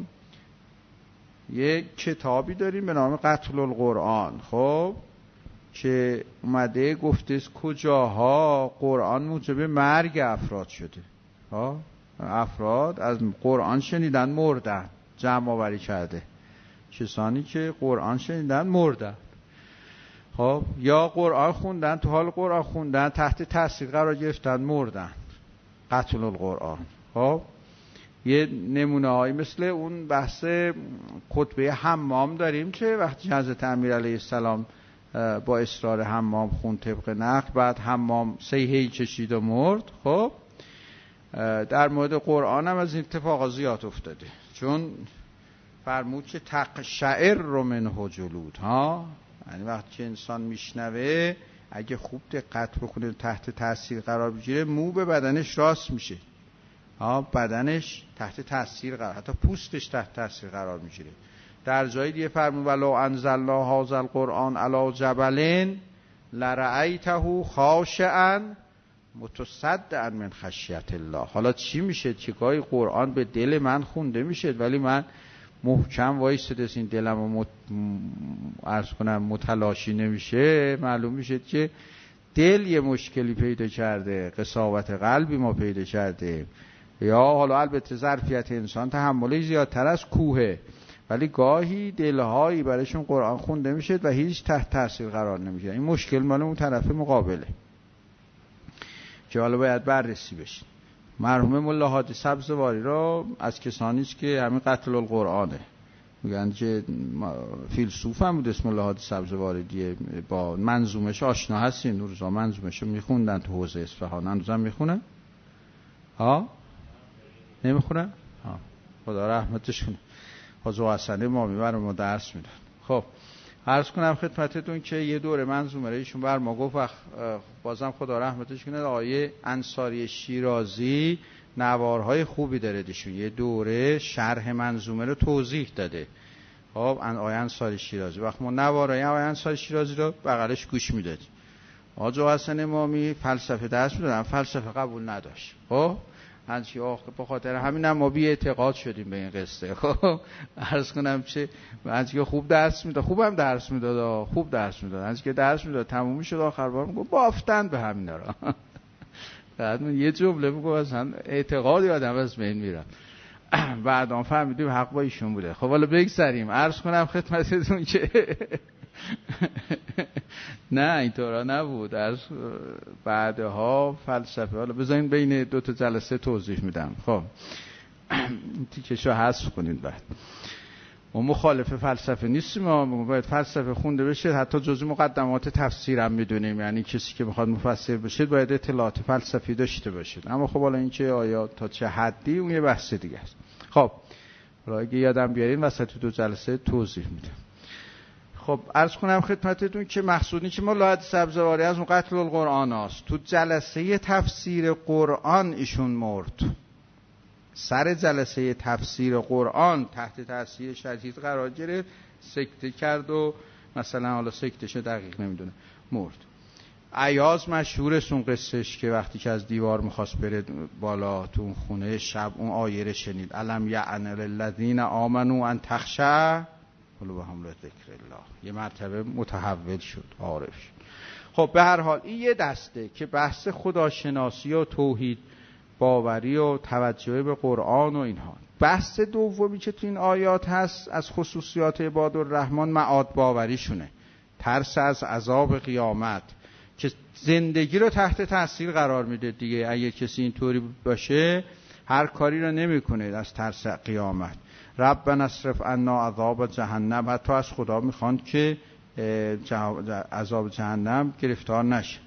یک کتابی داریم به نام قتل القرآن، خب که اومده گفته کجاها قرآن موجب مرگ افراد شده. افراد از قرآن شنیدن مردن، جمع آوری کرده کسانی که قرآن شنیدن مردن. خب یا قرآن خوندن، تو حال قرآن خوندن تحت تاثیر قرار گرفتن مردن، قتل القرآن. خب یه نمونه هایی مثل اون بحث خطبه حمام داریم که وقتی حضرت امیر علیه السلام با اصرار حمام خون طبق نقل، بعد حمام سیحه‌ای کشید و مرد. خب در مورد قرآن هم از این اتفاقات زیاد افتاده، چون فرمود که تقشعر منه جلود یعنی وقتی انسان میشنوه اگه خوب دقت بکنه تحت تاثیر قرار بگیره مو به بدنش راست میشه، بدنش تحت تاثیر قرار، حتی پوستش تحت تاثیر قرار میگیره. در جای دیگه فرمود ولو انزلنا هذا القرآن علی جبل لرأیته خاشعا متصدعا من خشیت الله. حالا چی میشه که گاهی قرآن به دل من خونده میشه ولی من محکم وایساده این دلمو عرض کنم متلاشی نمیشه، معلوم میشه که دل یه مشکلی پیدا کرده، قساوت قلبی ما پیدا کرده. یا حالا البته ظرفیت انسان تحملی زیادتر از کوهه، ولی گاهی دلهایی برایشون قرآن خونده میشه و هیچ تحت تاثیر قرار نمیگیره. این مشکل مال اون طرف مقابله که حالا باید بررسی بشه. مرحوم ملا حاجی سبزواری را از کسانی است که همین قتل القرآنه میگن که فیلسوف هم بود اسم ملا حاجی سبزواری دیگه، با منظومش آشنا هستین. اون روزا منظومش رو میخوندن تو حوزه اصفهان، هنوزم میخونن؟ نمیخونن؟ خدا رحمتش کنه. حاجی حسن امامی برای ما درس میدن. خب عرض کنم خدمتتون که یه دوره منظومه ایشون بر ما گفت، بازم خدا رحمتش کنه، آقای انصاری شیرازی نوارهای خوبی داره دیشون، یه دوره شرح منظومه رو توضیح داده. خب آقای انصاری شیرازی وقت ما نوارهای آقای انصاری شیرازی رو بغلش گوش میدادیم. حاجی حسن امامی فلسفه درس میدادن، فلسفه قبول نداشت. خب هنچی به خاطر همین هم ما بی اعتقاد شدیم به این قصه. خب عرض کنم چه هنچی که خوب درس میداد، خوبم درس میداد، خوب درس میداد، هنچی که درس میداد تمومی شد آخر بار میگه بافتن به همین را. بعد من یه جمله میگم اصلا اعتقادی آدم از بین میره. بعد فهمیدیم حق با ایشون بوده. خب حالا بگذریم. عرض کنم خدمتتون که نه اینطورا نبود. از بعدها فلسفه، حالا بذارین بین دو تا جلسه توضیح میدم. خب تیکشو حذف کنین. بعد ما مخالف فلسفه نیستیم، ما باید فلسفه خونده بشه، حتی جزء مقدمات تفسیر هم میدونیم، یعنی کسی که میخواد مفسر بشه باید اطلاعات فلسفی داشته باشه. اما خب حالا این که آیا تا چه حدی اون یه بحث دیگه است. خب حالا اگه یادم بیارین وسط دو جلسه توضیح میدم. خب عرض کنم خدمتتون که مقصودی که ما لاحظ سبزواری از اون قتل القرآن هست. تو جلسه تفسیر قرآن ایشون مرد. سر جلسه تفسیر قرآن تحت تاثیر شدید قرار گرفت، سکته کرد و مثلا حالا سکتش دقیق نمیدونه مرد. عیاض مشهورست اون قصهش که وقتی که از دیوار میخواست بره بالا تو اون خونه شب اون آیه رو شنید الم یعن للذین آمنوا ان تخشع قلوبهم لذکر الله، یه مرتبه متحول شد، عارف شد. خب به هر حال این یه دسته که بحث خداشناسی و توحید باوری و توجه به قرآن و اینها. بحث دومی که تو این آیات هست از خصوصیات عبادالرحمن معاد باوریشونه، ترس از عذاب قیامت که زندگی رو تحت تاثیر قرار میده دیگه. اگه کسی اینطوری باشه هر کاری رو نمیکنه از ترس قیامت. ربنا اصرف عنا عذاب جهنم، حتی از خدا میخوان که عذاب جهنم گرفتار نشه.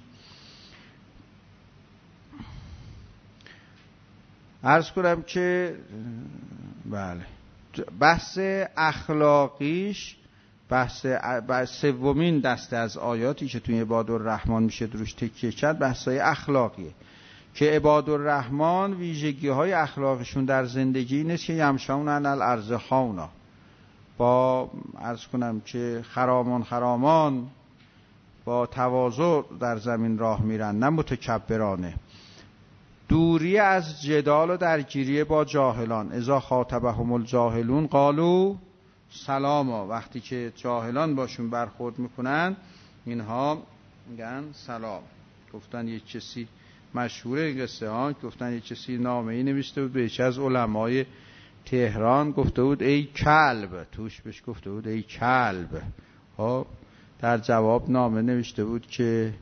عرض کنم که بله بحث اخلاقیش بحث سومین دسته از آیاتی که توی عبادالرحمن میشه دروش تکیه کرد بحثای اخلاقیه که عبادالرحمن ویژگی‌های اخلاقشون در زندگی نیست که یمشون علی الارض هونا، با عرض کنم که خرامان با تواضع در زمین راه میرن، نه متکبرانه. دوری از جدال و درگیری با جاهلان، اذا خاطبهم الجاهلون قالوا سلاما، وقتی که جاهلان باشون برخورد میکنن اینها میگن سلام. گفتن یک کسی مشهوره این قصه ها، گفتن یک کسی نامه‌ای نوشته بود به یکی از علمای تهران، گفته بود ای کلب، توش بهش گفته بود ای کلب. در جواب نامه نوشته بود که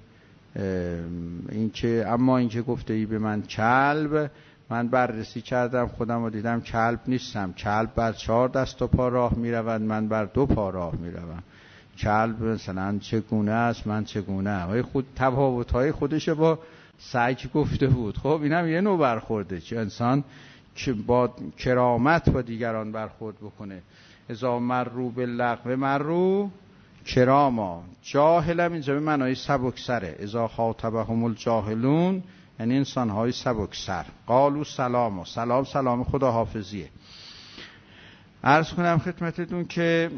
اما اینکه گفته ای به من کلب، من بررسی کردم خودم و دیدم کلب نیستم. کلب بر 4 دست و پا راه میرود، من بر 2 پا راه میروم. کلب مثلا چگونه است، من چگونه. خود تفاوت‌های خودش با سگ گفته بود. خب اینم یه نوع برخورده که انسان که با کرامت با دیگران برخورد بکنه. اذا مروا باللغو مروا کراما. جاهلم اینجا به معنای سبکسره. اذا خاطبهم الجاهلون یعنی انسان‌های سبکسر. قالوا سلام، سلام خداحافظیه. عرض کنم خدمتتون که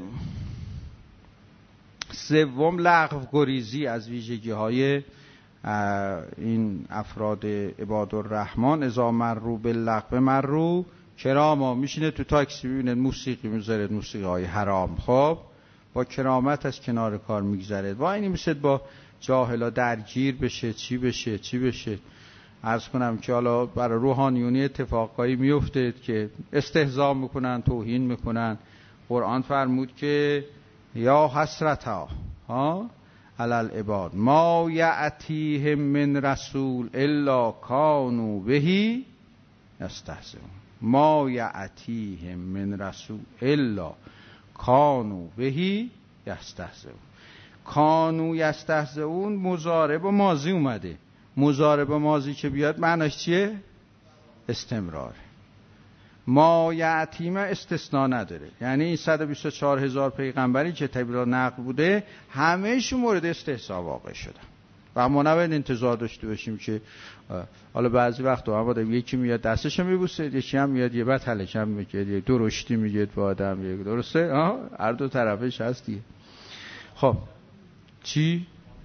سوم لغو گریزی از ویژگی‌های این افراد عبادالرحمن. اذا مروا باللغو مروا کراما. میشینه تو تاکسی ببینه موسیقی میذاره، موسیقی‌های حرام، خب با کرامت از کنار کار میگذره. و اینی میشه با جاهلا درگیر بشه، چی بشه. عرض کنم که حالا برای روحانیونی اتفاقایی میفته که استهزا میکنن، توهین میکنن. قرآن فرمود که یا حسرتا علی العباد ما یأتیهم من رسول الا کانوا به یستهزئون. ما یأتیهم من رسول الا کانوا به یستهزئون. کانوا یستهزئون مضارع و ماضی اومده. مضارع و ماضی که بیاد معناش چیه؟ استمرار. ما یعتیم استثناء نداره. یعنی این 124,000 پیغمبری که تبلیغ نقل بوده همه‌شون مورد استهزاء واقع شدن و ما نباید انتظار داشته باشیم که حالا بعضی وقتا هم آدم یکی میاد دستشو میبوسه، یکی هم میاد یه بتلکم میگه، یه درشتی میگه به آدم، یه درسته هر دو طرفش هست دیگه. خب چی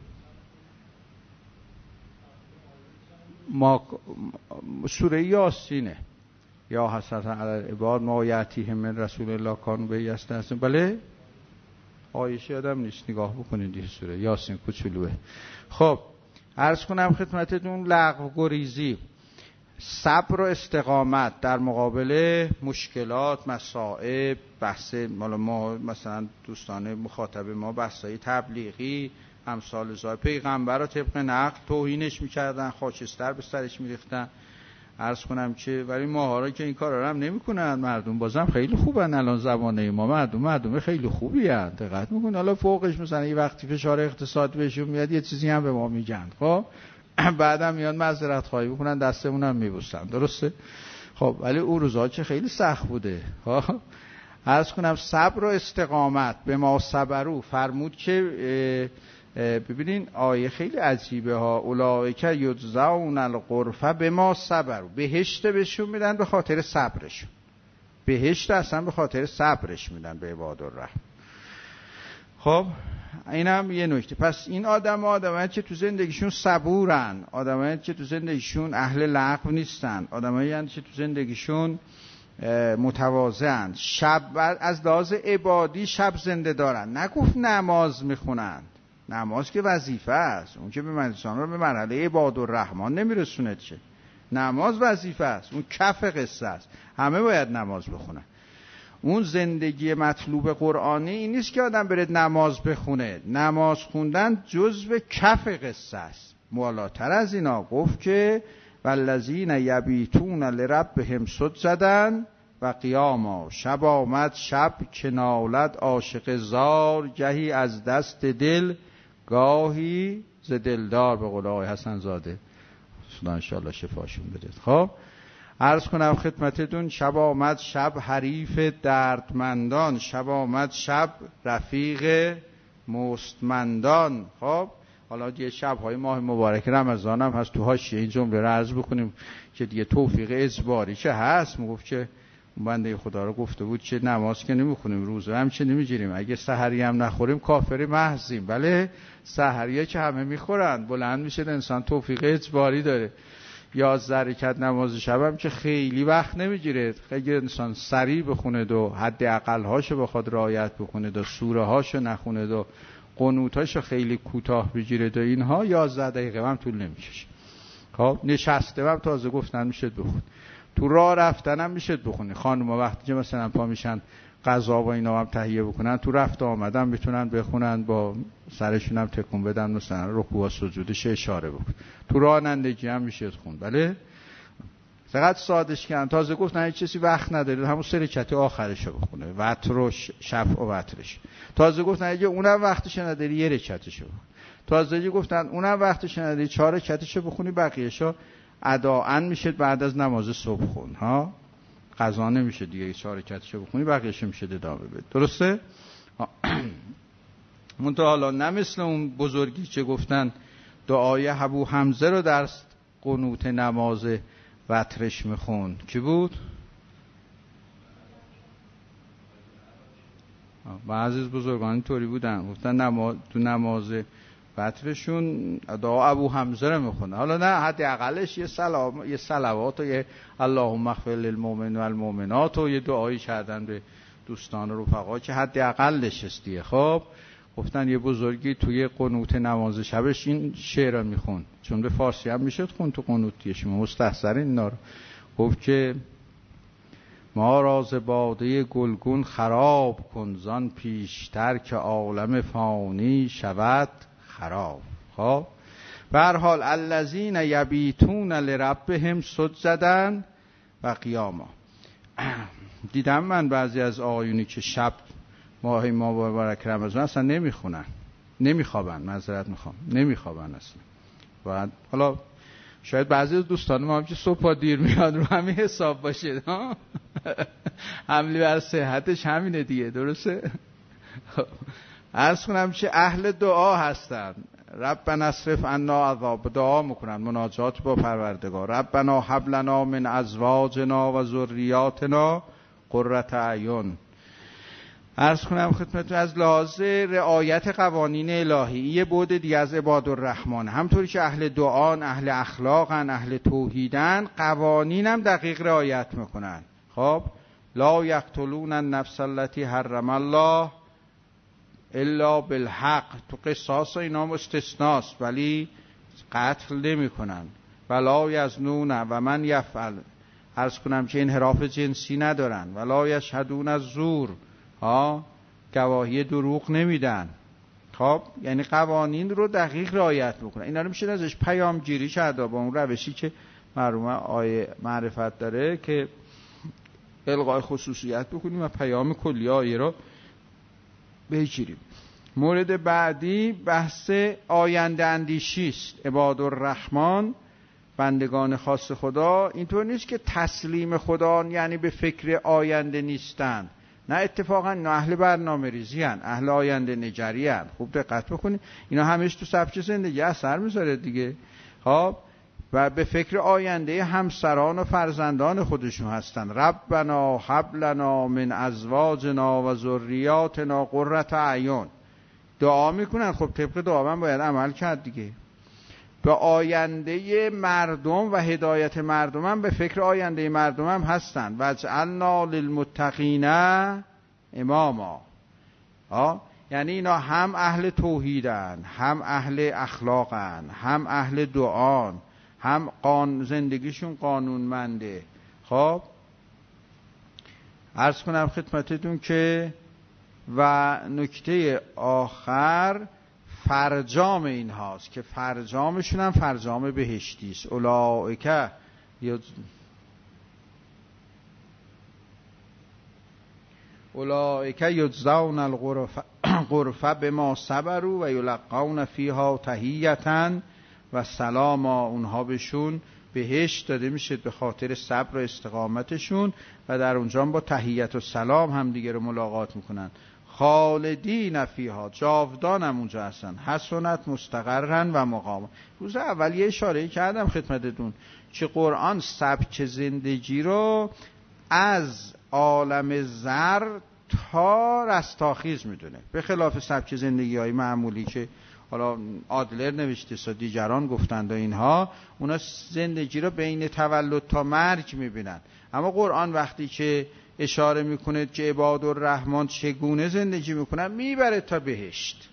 ما سوره یاسینه یا حسرت علی العباد ما یأتیهم من رسول الله کانوا به یستهزئون. بله آیه یادم نیست، نگاه بکنید این سوره یاسین کوچولوه. خب عرض کنم خدمتتون لغو گریزی، صبر و استقامت در مقابل مشکلات، مصائب، بحث ما مثلا دوستان مخاطب ما بحثای تبلیغی امثال زای پیغمبر رو طبق نقل توهینش میکردن، خاکستر به سرش میریختن. عرض کنم که ولی ماها که این کارا رو هم نمیکنن. مردم بازم خیلی خوبن الان زمانه ما، مردم خیلی خوبی ان، دقت میکنن. حالا فوقش مثلا یه وقتی فشار اقتصاد بهشون میاد یه چیزی هم به ما میگن، خب بعدم میان معذرت خواهی بکنن، دستمون هم میبوسن، درسته؟ خب ولی اون روزا که خیلی سخت بوده. عرض کنم صبر و استقامت به ما صبرو فرمود که ببینین آیه خیلی عجیبه ها، اولئک یجزون الغرفه به ما صبرو، بهشت بهشون میدن به خاطر صبرشون، بهشت اصلا به خاطر صبرش میدن به عباد الرحمن. خب اینم یه نکته. پس این آدمایی که تو زندگیشون صبورن، آدمایی که تو زندگیشون اهل لغو نیستن، آدمایی که تو زندگیشون متواضعن، شب از لحاظ عبادی شب زنده دارن. نگفت نماز میخونن، نماز که وظیفه است، اون که به انسان رو به مرحله عباد الرحمن نمیرسونه، چه نماز وظیفه است، اون کف قصه است، همه باید نماز بخونن. اون زندگی مطلوب قرآنی این نیست که آدم بره نماز بخونه، نماز خوندن جزو کف قصه است. بالاتر از اینا گفت که والذین یبیتون لربهم سجدا و قیاما، شب آمد شب که نالد عاشق زار، گهی از دست دل گاهی ز دلدار، به قول آقای حسن زاده خدا انشاءالله شفاشون بده. خب عرض کنم خدمتتون شب آمد شب حریف دردمندان، شب آمد شب رفیق مستمندان. خب حالا دیگه شب‌های ماه مبارک رمضان هم هست، تو حاشیه این جمله رو عرض بکنیم که دیگه توفیق اجباری چه هست. میگفت که بنده خدا رو گفته بود که نماز که نمیخونیم، روزه هم چه نمیگیریم، اگه سحری هم نخوریم کافر محضیم. بله سحریه که همه میخورن، بلند میشه انسان توفیق اجباری داره. 11 رکعت نماز شب هم که خیلی وقت نمیگیره، اگه انسان سریع بخونه و حد اقل هاشو بخواد رعایت بکنه و سوره هاشو نخونه و قنوتاشو خیلی کوتاه بگیره و اینها 11 دقیقه هم طول نمیکشه. خب نشسته هم تازه گفتن میشه بخون، تو راه رفتن هم میشه بخونی. خانوما وقتی که مثلا پا میشن غذا و اینا هم تهیه بکنن، تو رفت آمدن میتونن بخونن، با سرشون هم تکون بدن، مثلا رکوع و سجودش اشاره بکن. تو رانندگی هم میشه خوند. بله فقط سادش کردن. تازه گفتن هیچ چیزی وقت نداره، همون 3 رکعت آخرشو بخونه، وتر و شفع و وترش. تازه گفتن اگه اونم وقتش نداری 1 رکعتشو بخون. تازه گفتن اونم وقتش نداری 4 رکعتشو بخونی، بقیه‌شو اداءً میشه بعد از نماز صبح خون ها، قضا نمیشه دیگه، 4 رکعتشو بخونی بقیه‌شو میشه ادامه بده. درسته؟ منتها حالا نه مثل اون بزرگی که گفتن دعای ابو حمزه رو در قنوت نماز وترش میخون. کی بود؟ بعضی از بزرگان اینطوری بودن، گفتن تو نماز وترشون دعا ابو حمزه رو میخونه. حالا نه حد اقلش یه صلوات و یه اللهم اغفر للمؤمنین والمؤمنات و یه دعایی کردن به دوستان و رفقا که حد اقلش است دیگه. خب گفتن یه بزرگی توی قنوت نماز شبش این شعر رو میخون، چون به فارسی هم میشد خون تو قنوت دیگه، شما مستحضرین اینا رو. گفت که ما راز باده گلگون خراب کن، زان پیشتر که عالم فانی شود خراب. خب به هر حال الذین یبیتون لربهم سجدا و قیاما. دیدم من بعضی از آقایونی که شب ماه مبارک رمضان اصلا نمیخونن، نمیخوابن، معذرت میخوام، نمیخوابن اصلا. و حالا شاید بعضی از دوستان ما هم که صبح دیر میاد رو همین حساب باشه ها، حملی بر صحتش همینه دیگه. درسته؟ عرض کنم که اهل دعا هستن. ربنا اصرف عنا عذاب، دعا میکنن، مناجات با پروردگار. ربنا هب لنا من ازواجنا و ذریاتنا قرة اعین. عرض کنم خدمتتون از لحاظ رعایت قوانین الهی یه بعد دیگه از عباد الرحمن، همطوری که اهل دعان، اهل اخلاقن، اهل توحیدن، قوانین هم دقیق رعایت میکنن. خب لا یقتلون النفس التي حرم الله الا بالحق، تو قصاص اینا مستثناست ولی قتل نمی کنن. ولا یزنون و من یفعل، عرض کنم که انحراف جنسی ندارن. ولا یشهدون الزور، گواهی دروغ نمیدن. خب یعنی قوانین رو دقیق رعایت میکنن. اینا رو میشه ازش پیامگیری کرد با اون روشی که مرحوم آیه معرفت داره که الغای خصوصیت بکنیم و پیام کلی آیه رو بگیریم. مورد بعدی بحث آینده اندیشی است. عباد الرحمن، بندگان خاص خدا، اینطور نیست که تسلیم خدا یعنی به فکر آینده نیستند، نه اتفاقا اینا اهل برنامه ریزی هن، اهل آینده نگری هن. خوب دقت بکنید اینا همش تو سبک زندگی اثر میذاره دیگه. خب و به فکر آینده همسران و فرزندان خودشون هستن. ربنا هب لنا من ازواجنا و ذریاتنا قرة اعین دعا میکنن. خب طبق دعا من باید عمل کرد دیگه. به آینده مردم و هدایت مردم هم به فکر آینده مردم هم هستن. وجعلنا للمتقین اماما. یعنی اینا هم اهل توحیدن، هم اهل اخلاقن، هم اهل دعان، هم زندگیشون قانونمنده. خب عرض کنم خدمتتون که و نکته آخر فرجام این هاست که فرجامشون هم فرجام بهشتی است. اولئک یجزون الغرفه بما صبروا و یلقون فیها تحیة و سلاما. اونها بهشون بهشت داده میشه به خاطر صبر و استقامتشون و در اونجا با تحیت و سلام هم دیگه رو ملاقات میکنن. خالدین فیها، جاودان هم اونجا هستن. حسنت مستقرن و مقام. روز اول یه اشاره کردم خدمتتون که قرآن سبک زندگی رو از عالم زر تا رستاخیز میدونه، به خلاف سبک زندگی های معمولی که حالا آدلر نوشته دیگران گفتند و اینها، اونا زندگی رو بین تولد تا مرگ میبینن. اما قرآن وقتی که اشاره میکنه که عباد الرحمن چگونه زندگی میکنن، میبره تا بهشت.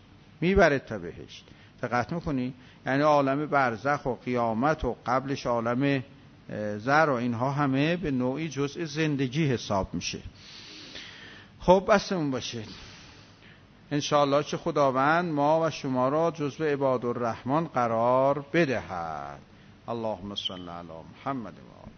دقت میکنی؟ یعنی عالم برزخ و قیامت و قبلش عالم زر و اینها همه به نوعی جزء زندگی حساب میشه. خب بسمون باشه انشاءالله که خداوند ما و شما را جزو عباد الرحمن قرار بدهد. اللهم صل علی محمد و